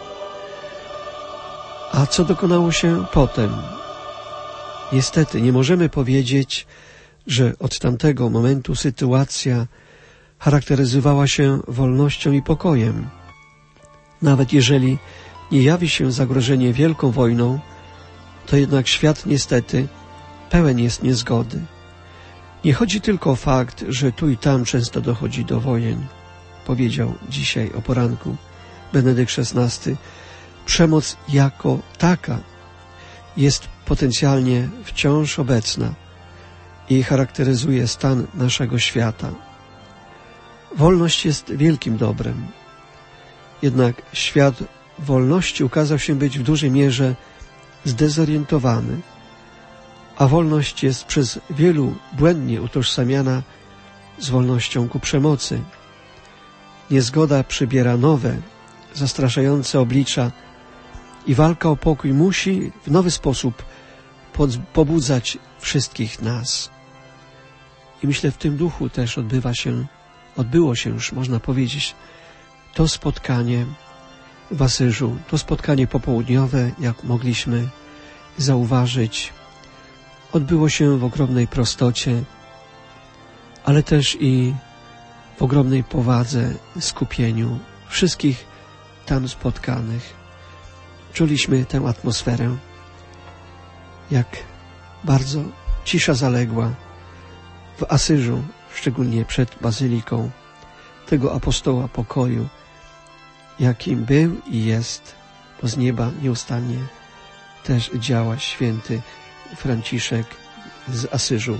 A co dokonało się potem? Niestety nie możemy powiedzieć, że od tamtego momentu sytuacja charakteryzowała się wolnością i pokojem. Nawet jeżeli nie jawi się zagrożenie wielką wojną, to jednak świat niestety pełen jest niezgody. Nie chodzi tylko o fakt, że tu i tam często dochodzi do wojen. Powiedział dzisiaj o poranku Benedykt XVI. Przemoc jako taka jest potencjalnie wciąż obecna i charakteryzuje stan naszego świata. Wolność jest wielkim dobrem. Jednak świat wolności ukazał się być w dużej mierze zdezorientowany, a wolność jest przez wielu błędnie utożsamiana z wolnością ku przemocy. Niezgoda przybiera nowe, zastraszające oblicza i walka o pokój musi w nowy sposób pobudzać wszystkich nas. I myślę, w tym duchu też odbyło się już, można powiedzieć, to spotkanie w Asyżu, to spotkanie popołudniowe, jak mogliśmy zauważyć, odbyło się w ogromnej prostocie, ale też i w ogromnej powadze, skupieniu wszystkich tam spotkanych. Czuliśmy tę atmosferę, jak bardzo cisza zaległa w Asyżu, szczególnie przed bazyliką tego apostoła pokoju, jakim był i jest, bo z nieba nieustannie też działa święty Franciszek z Asyżu.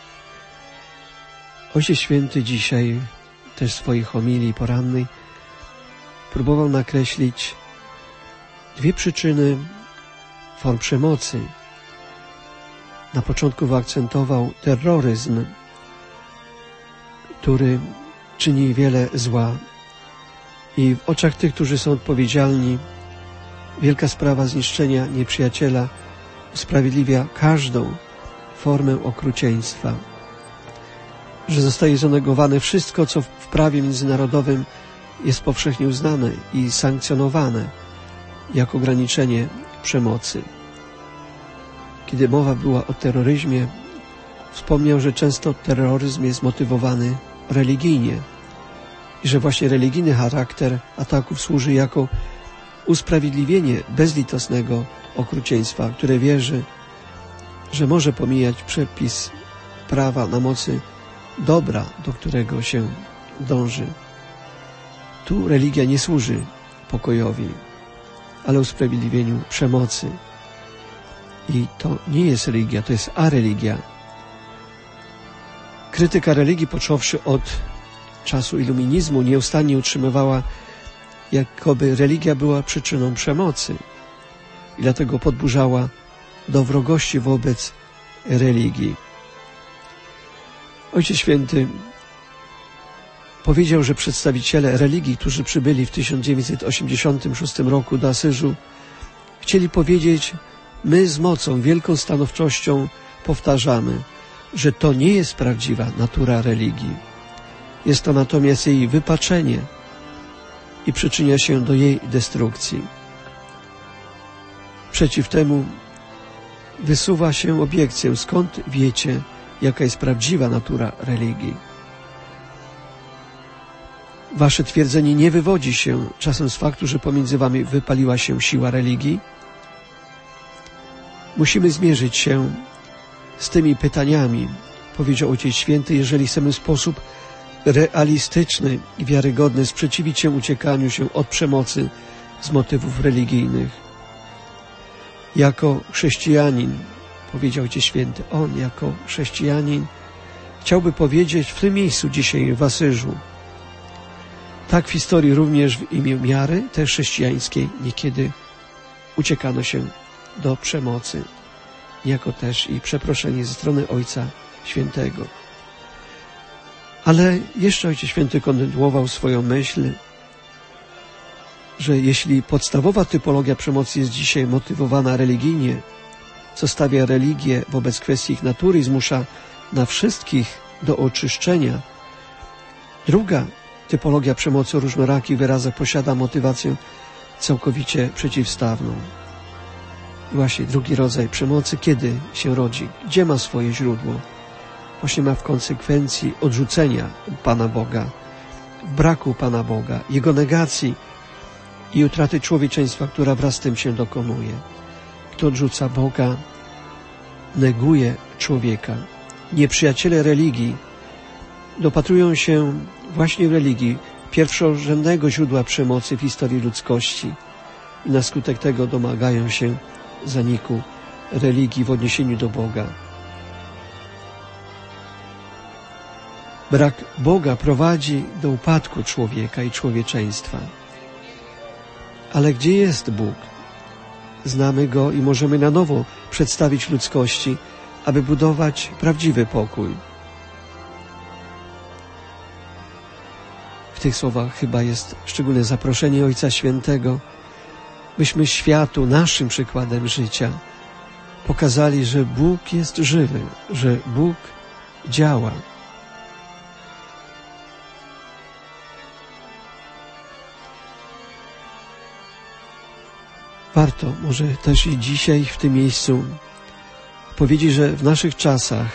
Ojciec Święty dzisiaj też w swojej homilii porannej próbował nakreślić 2 przyczyny form przemocy. Na początku wyakcentował terroryzm, który czyni wiele zła i w oczach tych, którzy są odpowiedzialni, wielka sprawa zniszczenia nieprzyjaciela usprawiedliwia każdą formę okrucieństwa, że zostaje zanegowane wszystko, co w prawie międzynarodowym jest powszechnie uznane i sankcjonowane jako ograniczenie przemocy. Kiedy mowa była o terroryzmie, wspomniał, że często terroryzm jest motywowany religijnie i że właśnie religijny charakter ataków służy jako usprawiedliwienie bezlitosnego okrucieństwa, które wierzy, że może pomijać przepis prawa na mocy dobra, do którego się dąży. Tu religia nie służy pokojowi, ale usprawiedliwieniu przemocy. I to nie jest religia, to jest areligia. Krytyka religii, począwszy od czasu iluminizmu, nieustannie utrzymywała, jakoby religia była przyczyną przemocy i dlatego podburzała do wrogości wobec religii. Ojciec Święty powiedział, że przedstawiciele religii, którzy przybyli w 1986 roku do Asyżu, chcieli powiedzieć My z mocą, wielką stanowczością powtarzamy, że to nie jest prawdziwa natura religii. Jest to natomiast jej wypaczenie i przyczynia się do jej destrukcji. Przeciw temu wysuwa się obiekcję, skąd wiecie, jaka jest prawdziwa natura religii. Wasze twierdzenie nie wywodzi się czasem z faktu, że pomiędzy wami wypaliła się siła religii? Musimy zmierzyć się z tymi pytaniami, powiedział Ojciec Święty, jeżeli chcemy w sposób realistyczny i wiarygodny sprzeciwić się uciekaniu się od przemocy z motywów religijnych. Jako chrześcijanin, powiedział Ojciec Święty, on jako chrześcijanin chciałby powiedzieć w tym miejscu dzisiaj w Asyżu. Tak w historii również w imię miary, też chrześcijańskiej, niekiedy uciekano się do przemocy, jako też i przeproszenie ze strony Ojca Świętego. Ale jeszcze Ojciec Święty kontynuował swoją myśl, że jeśli podstawowa typologia przemocy jest dzisiaj motywowana religijnie, co stawia religię wobec kwestii ich natury i zmusza na wszystkich do oczyszczenia, druga typologia przemocy o różnorakich wyrazach posiada motywację całkowicie przeciwstawną. I właśnie drugi rodzaj przemocy kiedy się rodzi? Gdzie ma swoje źródło? Właśnie ma w konsekwencji odrzucenia Pana Boga, braku Pana Boga, Jego negacji i utraty człowieczeństwa, która wraz z tym się dokonuje. Kto odrzuca Boga, neguje człowieka. Nieprzyjaciele religii dopatrują się właśnie w religii pierwszorzędnego źródła przemocy w historii ludzkości i na skutek tego domagają się zaniku religii w odniesieniu do Boga. Brak Boga prowadzi do upadku człowieka i człowieczeństwa. Ale gdzie jest Bóg? Znamy Go i możemy na nowo przedstawić ludzkości, aby budować prawdziwy pokój. W tych słowach chyba jest szczególne zaproszenie Ojca Świętego, byśmy światu naszym przykładem życia pokazali, że Bóg jest żywy, że Bóg działa. Warto może też i dzisiaj w tym miejscu powiedzieć, że w naszych czasach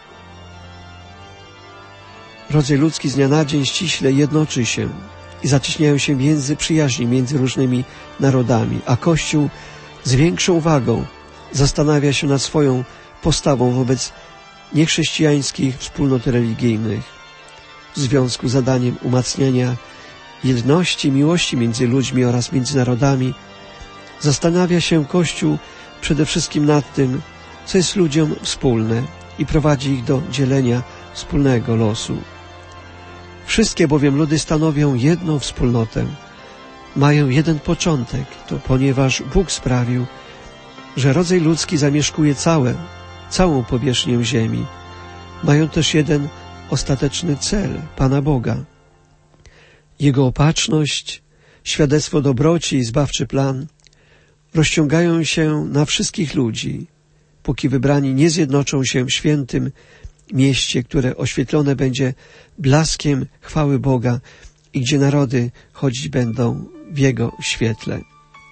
rodzaj ludzki z dnia na dzień ściśle jednoczy się i zacieśniają się więzy przyjaźni między różnymi narodami, a Kościół z większą uwagą zastanawia się nad swoją postawą wobec niechrześcijańskich wspólnot religijnych. W związku z zadaniem umacniania jedności i miłości między ludźmi oraz między narodami zastanawia się Kościół przede wszystkim nad tym, co jest ludziom wspólne i prowadzi ich do dzielenia wspólnego losu. Wszystkie bowiem ludy stanowią jedną wspólnotę, mają jeden początek, to ponieważ Bóg sprawił, że rodzaj ludzki zamieszkuje całą powierzchnię ziemi. Mają też jeden ostateczny cel, Pana Boga. Jego opatrzność, świadectwo dobroci i zbawczy plan rozciągają się na wszystkich ludzi, póki wybrani nie zjednoczą się w świętym mieście, które oświetlone będzie blaskiem chwały Boga i gdzie narody chodzić będą w Jego świetle.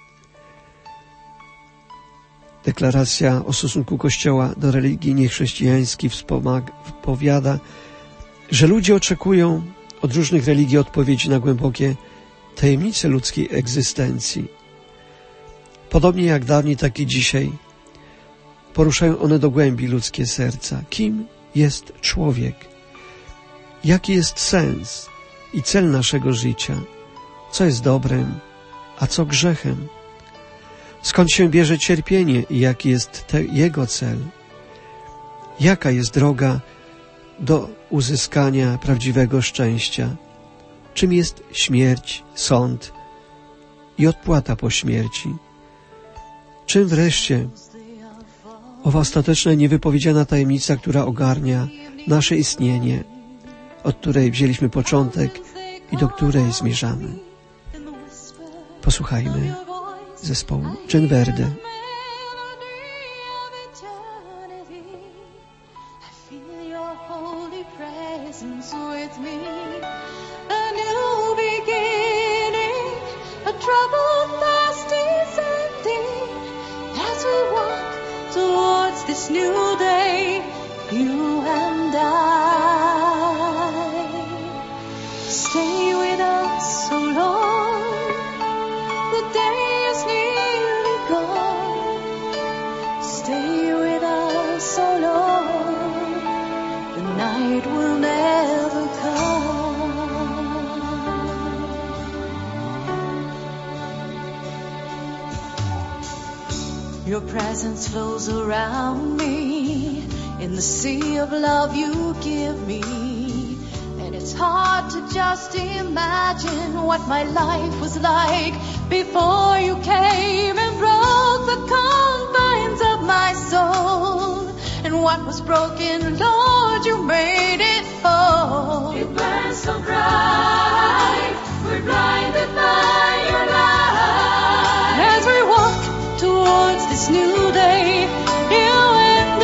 Deklaracja o stosunku Kościoła do religii niechrześcijańskiej powiada, że ludzie oczekują od różnych religii odpowiedzi na głębokie tajemnice ludzkiej egzystencji. Podobnie jak dawniej, tak i dzisiaj poruszają one do głębi ludzkie serca. Kim jest człowiek? Jaki jest sens i cel naszego życia? Co jest dobrem, a co grzechem? Skąd się bierze cierpienie i jaki jest jego cel? Jaka jest droga do uzyskania prawdziwego szczęścia? Czym jest śmierć, sąd i odpłata po śmierci? Czym wreszcie owa ostateczna niewypowiedziana tajemnica, która ogarnia nasze istnienie, od której wzięliśmy początek i do której zmierzamy? Posłuchajmy zespołu Gin Verde. this new day, you and I. Stay with us so long, the day is nearly gone. Stay with us so long, the night will never come. Your presence flows around me in the sea of love you give me. And it's hard to just imagine what my life was like before you came and broke the confines of my soul. And what was broken, Lord, you made it whole. It burns so bright, we're blinded by your light. As we walk towards this new day, you and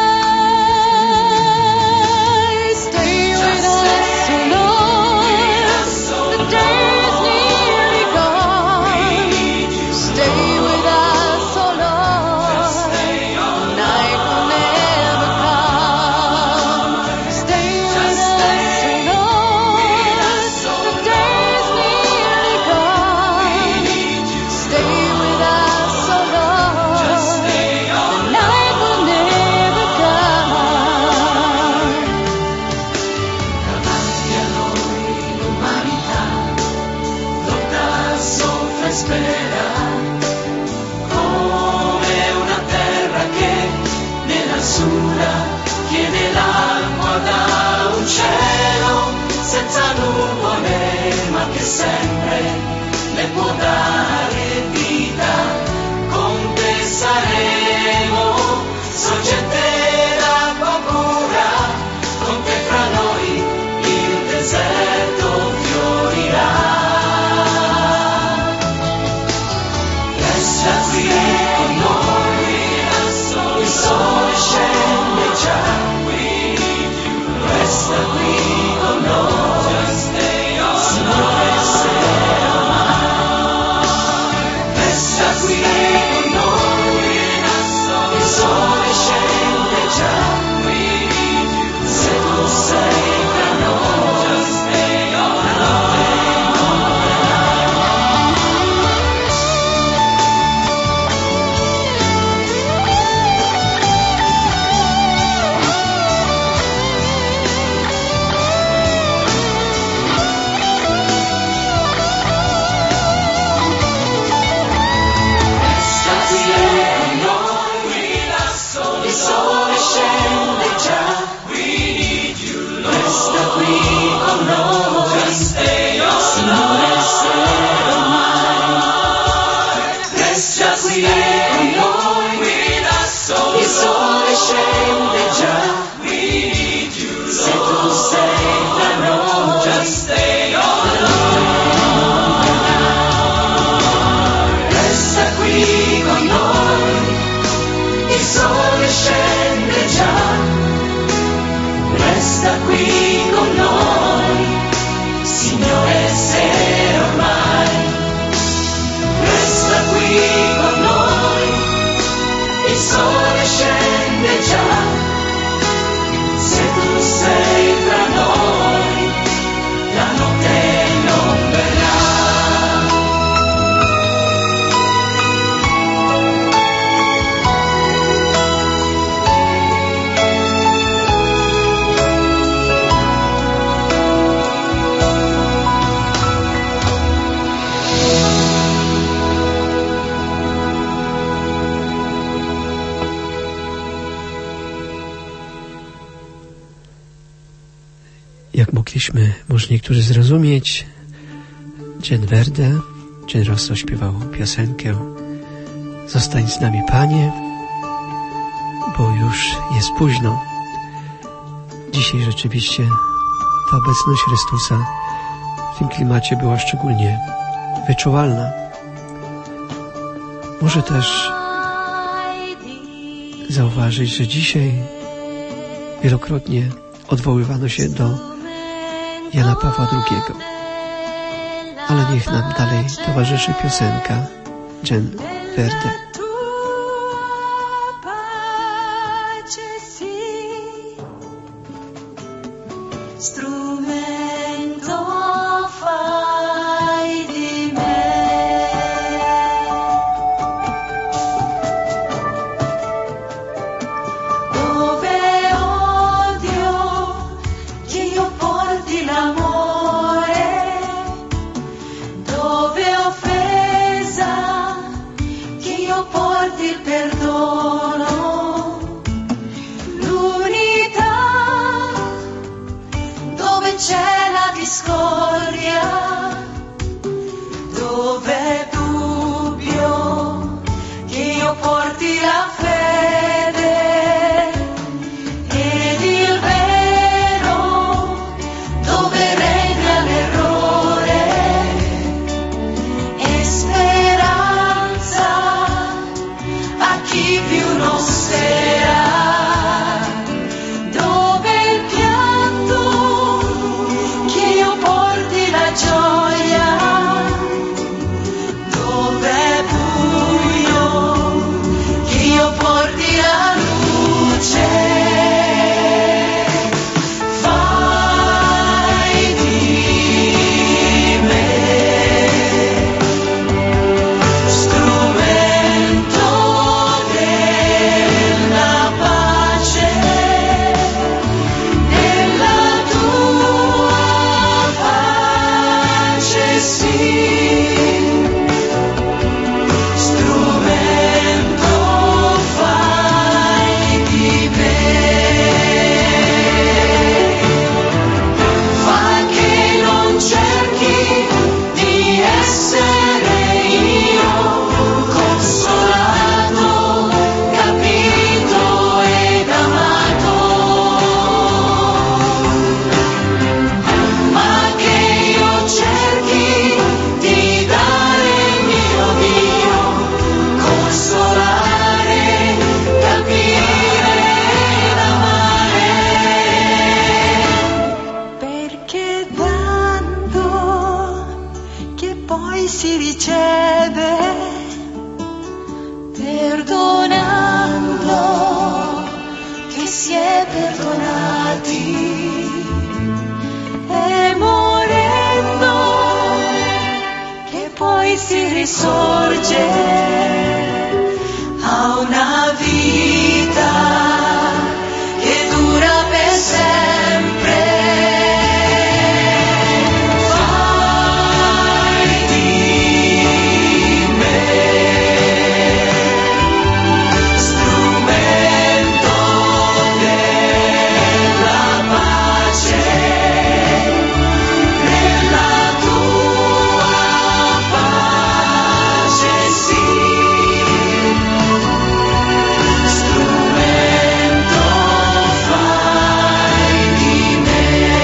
I. Stay with us so long, the day is nearly gone. Stay with us so long, the night will never come. Stay with us so long, the day is nearly gone. Stay with us so long, the night will never come. Davanti a noi l'umanità lotta, soffre e spera, come una terra che nell'azzurra chiede l'acqua da un cielo senza nuvole, ma che sempre le può dare vita. Con te saremo sorgente d'acqua pura, con te fra noi il deserto fiorirà. Resta qui con noi, il sole scende già. Resta qui con noi, Signore, se ormai. Resta qui con noi, il sole scende già. Se tu sei tra noi, la notte non Resta qui con noi, il sole scende già. Resta qui con noi, Signore, se ormai. Resta qui con noi, il sole scende già. Se tu sei tra noi, resta qui con noi, il sole scende già. Resta qui con noi, Signore, se ormai. Resta qui con noi, il sole scende già. Se tu sei tra noi, la notte non verrà. Jak mogliśmy, może niektórzy zrozumieć, Jen Verde, Jen Rosso śpiewał piosenkę Zostań z nami, Panie, bo już jest późno. Dzisiaj rzeczywiście ta obecność Chrystusa w tym klimacie była szczególnie wyczuwalna. Może też zauważyć, że dzisiaj wielokrotnie odwoływano się do Jana Pawła II. Ale niech nam dalej towarzyszy piosenka Jen Verde. porti il perdono, l'unità dove c'è la discordia, dove è dubbio che io porti la fede ed il vero dove regna l'errore e speranza a chi più non spera, dove il pianto che io porti la gioia, dove è buio che io porti la luce. Fai di me strumento della pace, della tua pace, sì, strumento fai di me, fa che non cerchi di essere io, consolato, capito ed amato, ma che io cerchi di dare il mio Dio, consolare, capire ed amare, perché dando che poi si riceve, perdonando che si è perdonati, e morendo che poi si risorge a una vita che dura per sempre. Fai di me strumento della pace, della tua pace, sì, strumento fai di me.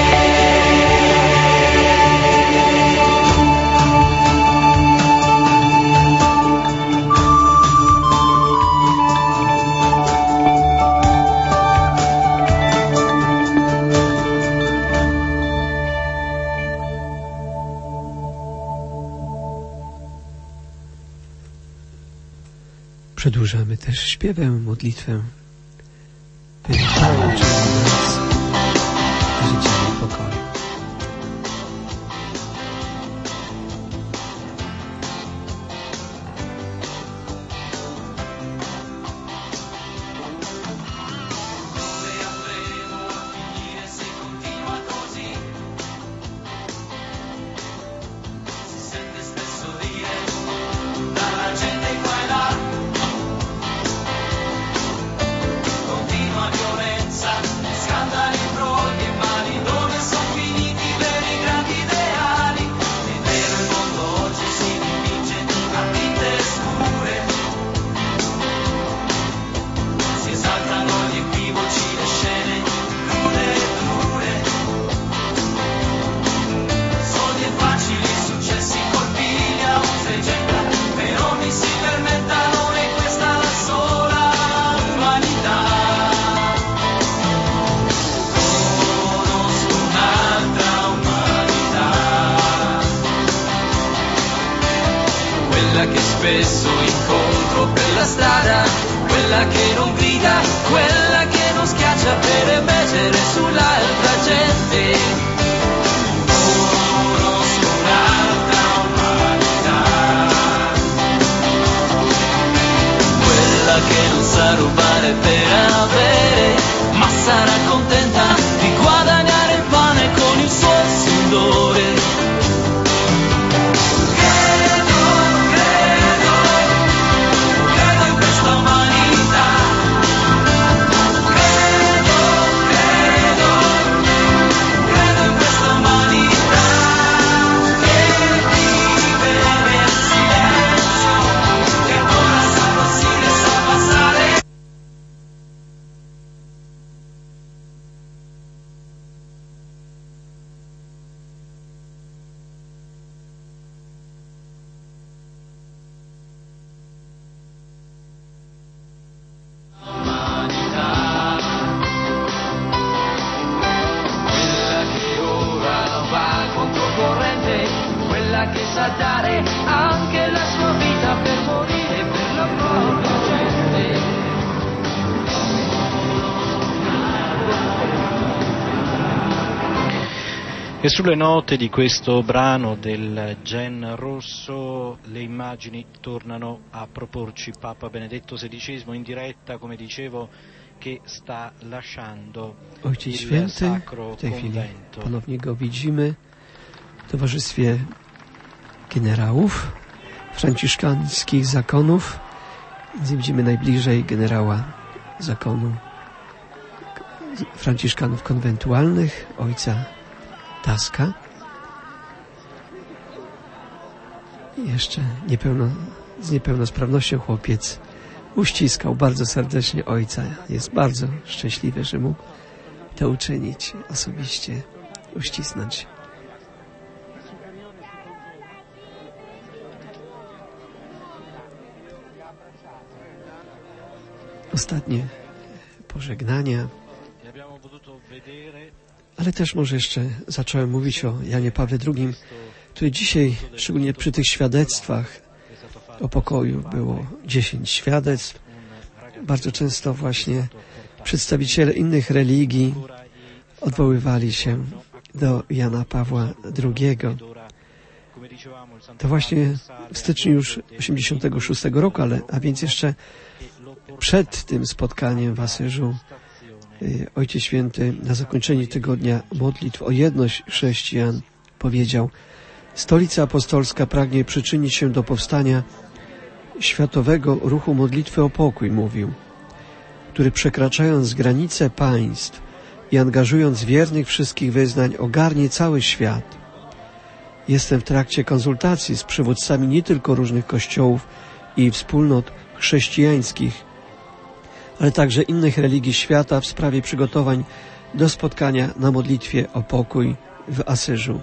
Przedłużamy też śpiewem modlitwę. Wychwalmy przez nas życia i pokoju. Continua violenza, scandali, brogli e mali, dove sono finiti i veri grandi ideali? È vero, il mondo oggi si dipinge a tinte scure, si esaltano gli equivoci, le scene crude e dure, soldi e facili successi, colpigli a usa e getta, però mi si permetta, non è questa la sola umanità. Conosco un'altra umanità, quella che spesso incontro per la strada, quella che non grida, quella che non schiaccia per emergere sull'altra gente. Conosco un'altra umanità, quella che non sa rubare per avere, ma sarà contenta di guadagnare il pane con il suo sudore. Credo in questa E sulle note di questo brano del Gen Rosso le immagini tornano a proporci Papa Benedetto XVI in diretta, come dicevo, che sta lasciando Ojciec il Święty, Sacro w tej chwili Convento. ponownie go widzimy w towarzystwie generałów franciszkańskich zakonów. Więc widzimy najbliżej generała zakonu franciszkanów konwentualnych, ojca Taska. I jeszcze z niepełnosprawnością chłopiec uściskał bardzo serdecznie ojca. Jest bardzo szczęśliwy, że mógł to uczynić, osobiście uścisnąć. Ostatnie pożegnania. Ale też może jeszcze zacząłem mówić o Janie Pawle II, który dzisiaj, szczególnie przy tych świadectwach o pokoju, było 10 świadectw. Bardzo często właśnie przedstawiciele innych religii odwoływali się do Jana Pawła II. To właśnie w styczniu już 1986 roku, a więc jeszcze przed tym spotkaniem w Asyżu Ojciec Święty na zakończenie tygodnia modlitw o jedność chrześcijan powiedział: Stolica Apostolska pragnie przyczynić się do powstania światowego ruchu modlitwy o pokój, mówił, który przekraczając granice państw i angażując wiernych wszystkich wyznań ogarnie cały świat. Jestem w trakcie konsultacji z przywódcami nie tylko różnych kościołów i wspólnot chrześcijańskich, ale także innych religii świata w sprawie przygotowań do spotkania na modlitwie o pokój w Asyżu.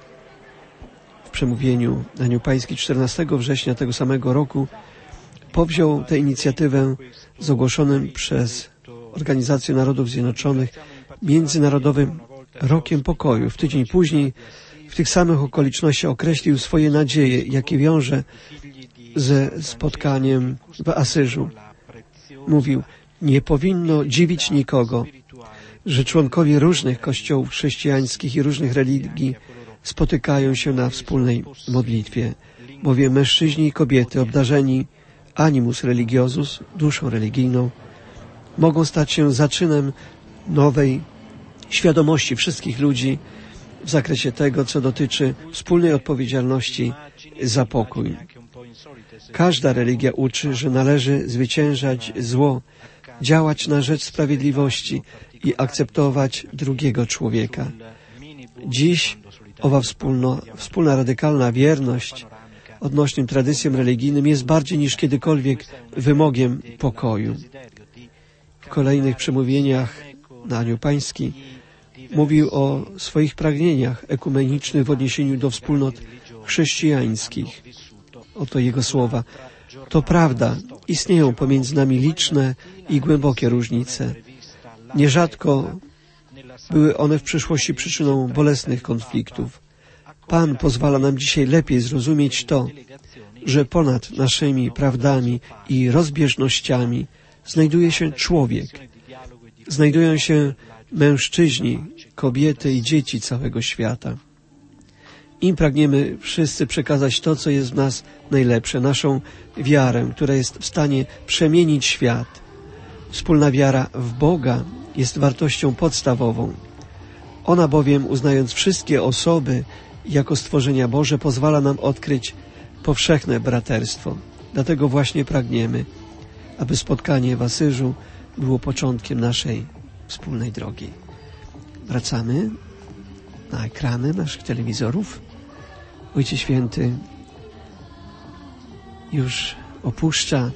W przemówieniu Anioł Pański 14 września tego samego roku powziął tę inicjatywę z ogłoszonym przez Organizację Narodów Zjednoczonych Międzynarodowym Rokiem Pokoju. W tydzień później w tych samych okolicznościach określił swoje nadzieje, jakie wiąże ze spotkaniem w Asyżu. Mówił: nie powinno dziwić nikogo, że członkowie różnych kościołów chrześcijańskich i różnych religii spotykają się na wspólnej modlitwie, bowiem mężczyźni i kobiety obdarzeni animus religiosus, duszą religijną, mogą stać się zaczynem nowej świadomości wszystkich ludzi w zakresie tego, co dotyczy wspólnej odpowiedzialności za pokój. Każda religia uczy, że należy zwyciężać zło, działać na rzecz sprawiedliwości i akceptować drugiego człowieka. Dziś owa wspólna radykalna wierność odnośnym tradycjom religijnym jest bardziej niż kiedykolwiek wymogiem pokoju. W kolejnych przemówieniach na Anioł Pański mówił o swoich pragnieniach ekumenicznych w odniesieniu do wspólnot chrześcijańskich. Oto jego słowa. To prawda, istnieją pomiędzy nami liczne i głębokie różnice. Nierzadko były one w przyszłości przyczyną bolesnych konfliktów. Pan pozwala nam dzisiaj lepiej zrozumieć to, że ponad naszymi prawdami i rozbieżnościami znajduje się człowiek. Znajdują się mężczyźni, kobiety i dzieci całego świata. Im pragniemy wszyscy przekazać to, co jest w nas najlepsze, naszą wiarę, która jest w stanie przemienić świat. Wspólna wiara w Boga jest wartością podstawową. Ona bowiem, uznając wszystkie osoby jako stworzenia Boże, pozwala nam odkryć powszechne braterstwo. Dlatego właśnie pragniemy, aby spotkanie w Asyżu było początkiem naszej wspólnej drogi. Wracamy na ekrany naszych telewizorów. Ojciec Święty już opuszcza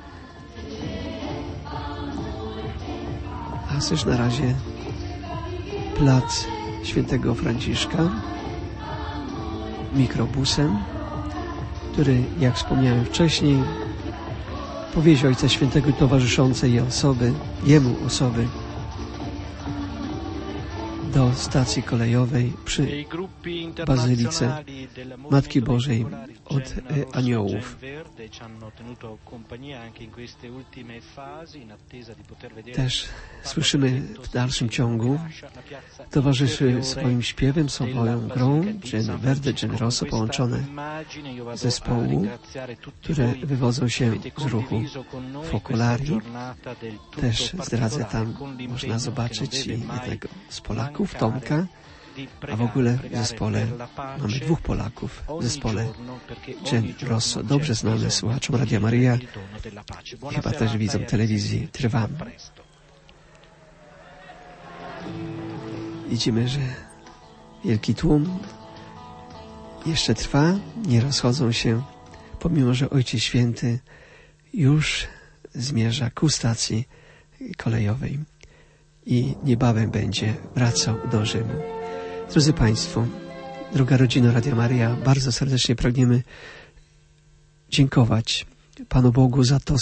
Asyż, na razie plac Świętego Franciszka mikrobusem, który, jak wspomniałem wcześniej, powiezie Ojca Świętego i towarzyszące jemu osoby do stacji kolejowej przy Bazylice Matki Bożej od aniołów. Też słyszymy w dalszym ciągu, towarzyszy swoim śpiewem, swoją grą Verde Generoso, połączone zespołu, które wywodzą się z ruchu Focolari. Też zdradzę, tam można zobaczyć jednego z Polaków, Tomka, a w ogóle w zespole mamy 2 Polaków w zespole Generoso, dobrze znane słuchaczom Radia Maryja, chyba też widzą telewizji Trwam. Widzimy, że wielki tłum jeszcze trwa, nie rozchodzą się, pomimo że Ojciec Święty już zmierza ku stacji kolejowej i niebawem będzie wracał do Rzymu. Drodzy Państwo, droga rodzino Radia Maryja, bardzo serdecznie pragniemy dziękować Panu Bogu za to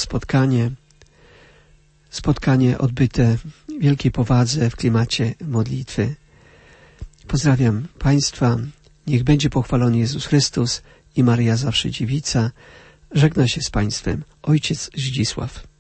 spotkanie odbyte w wielkiej powadze, w klimacie modlitwy. Pozdrawiam Państwa, niech będzie pochwalony Jezus Chrystus i Maryja zawsze Dziewica. Żegna się z Państwem Ojciec Zdzisław.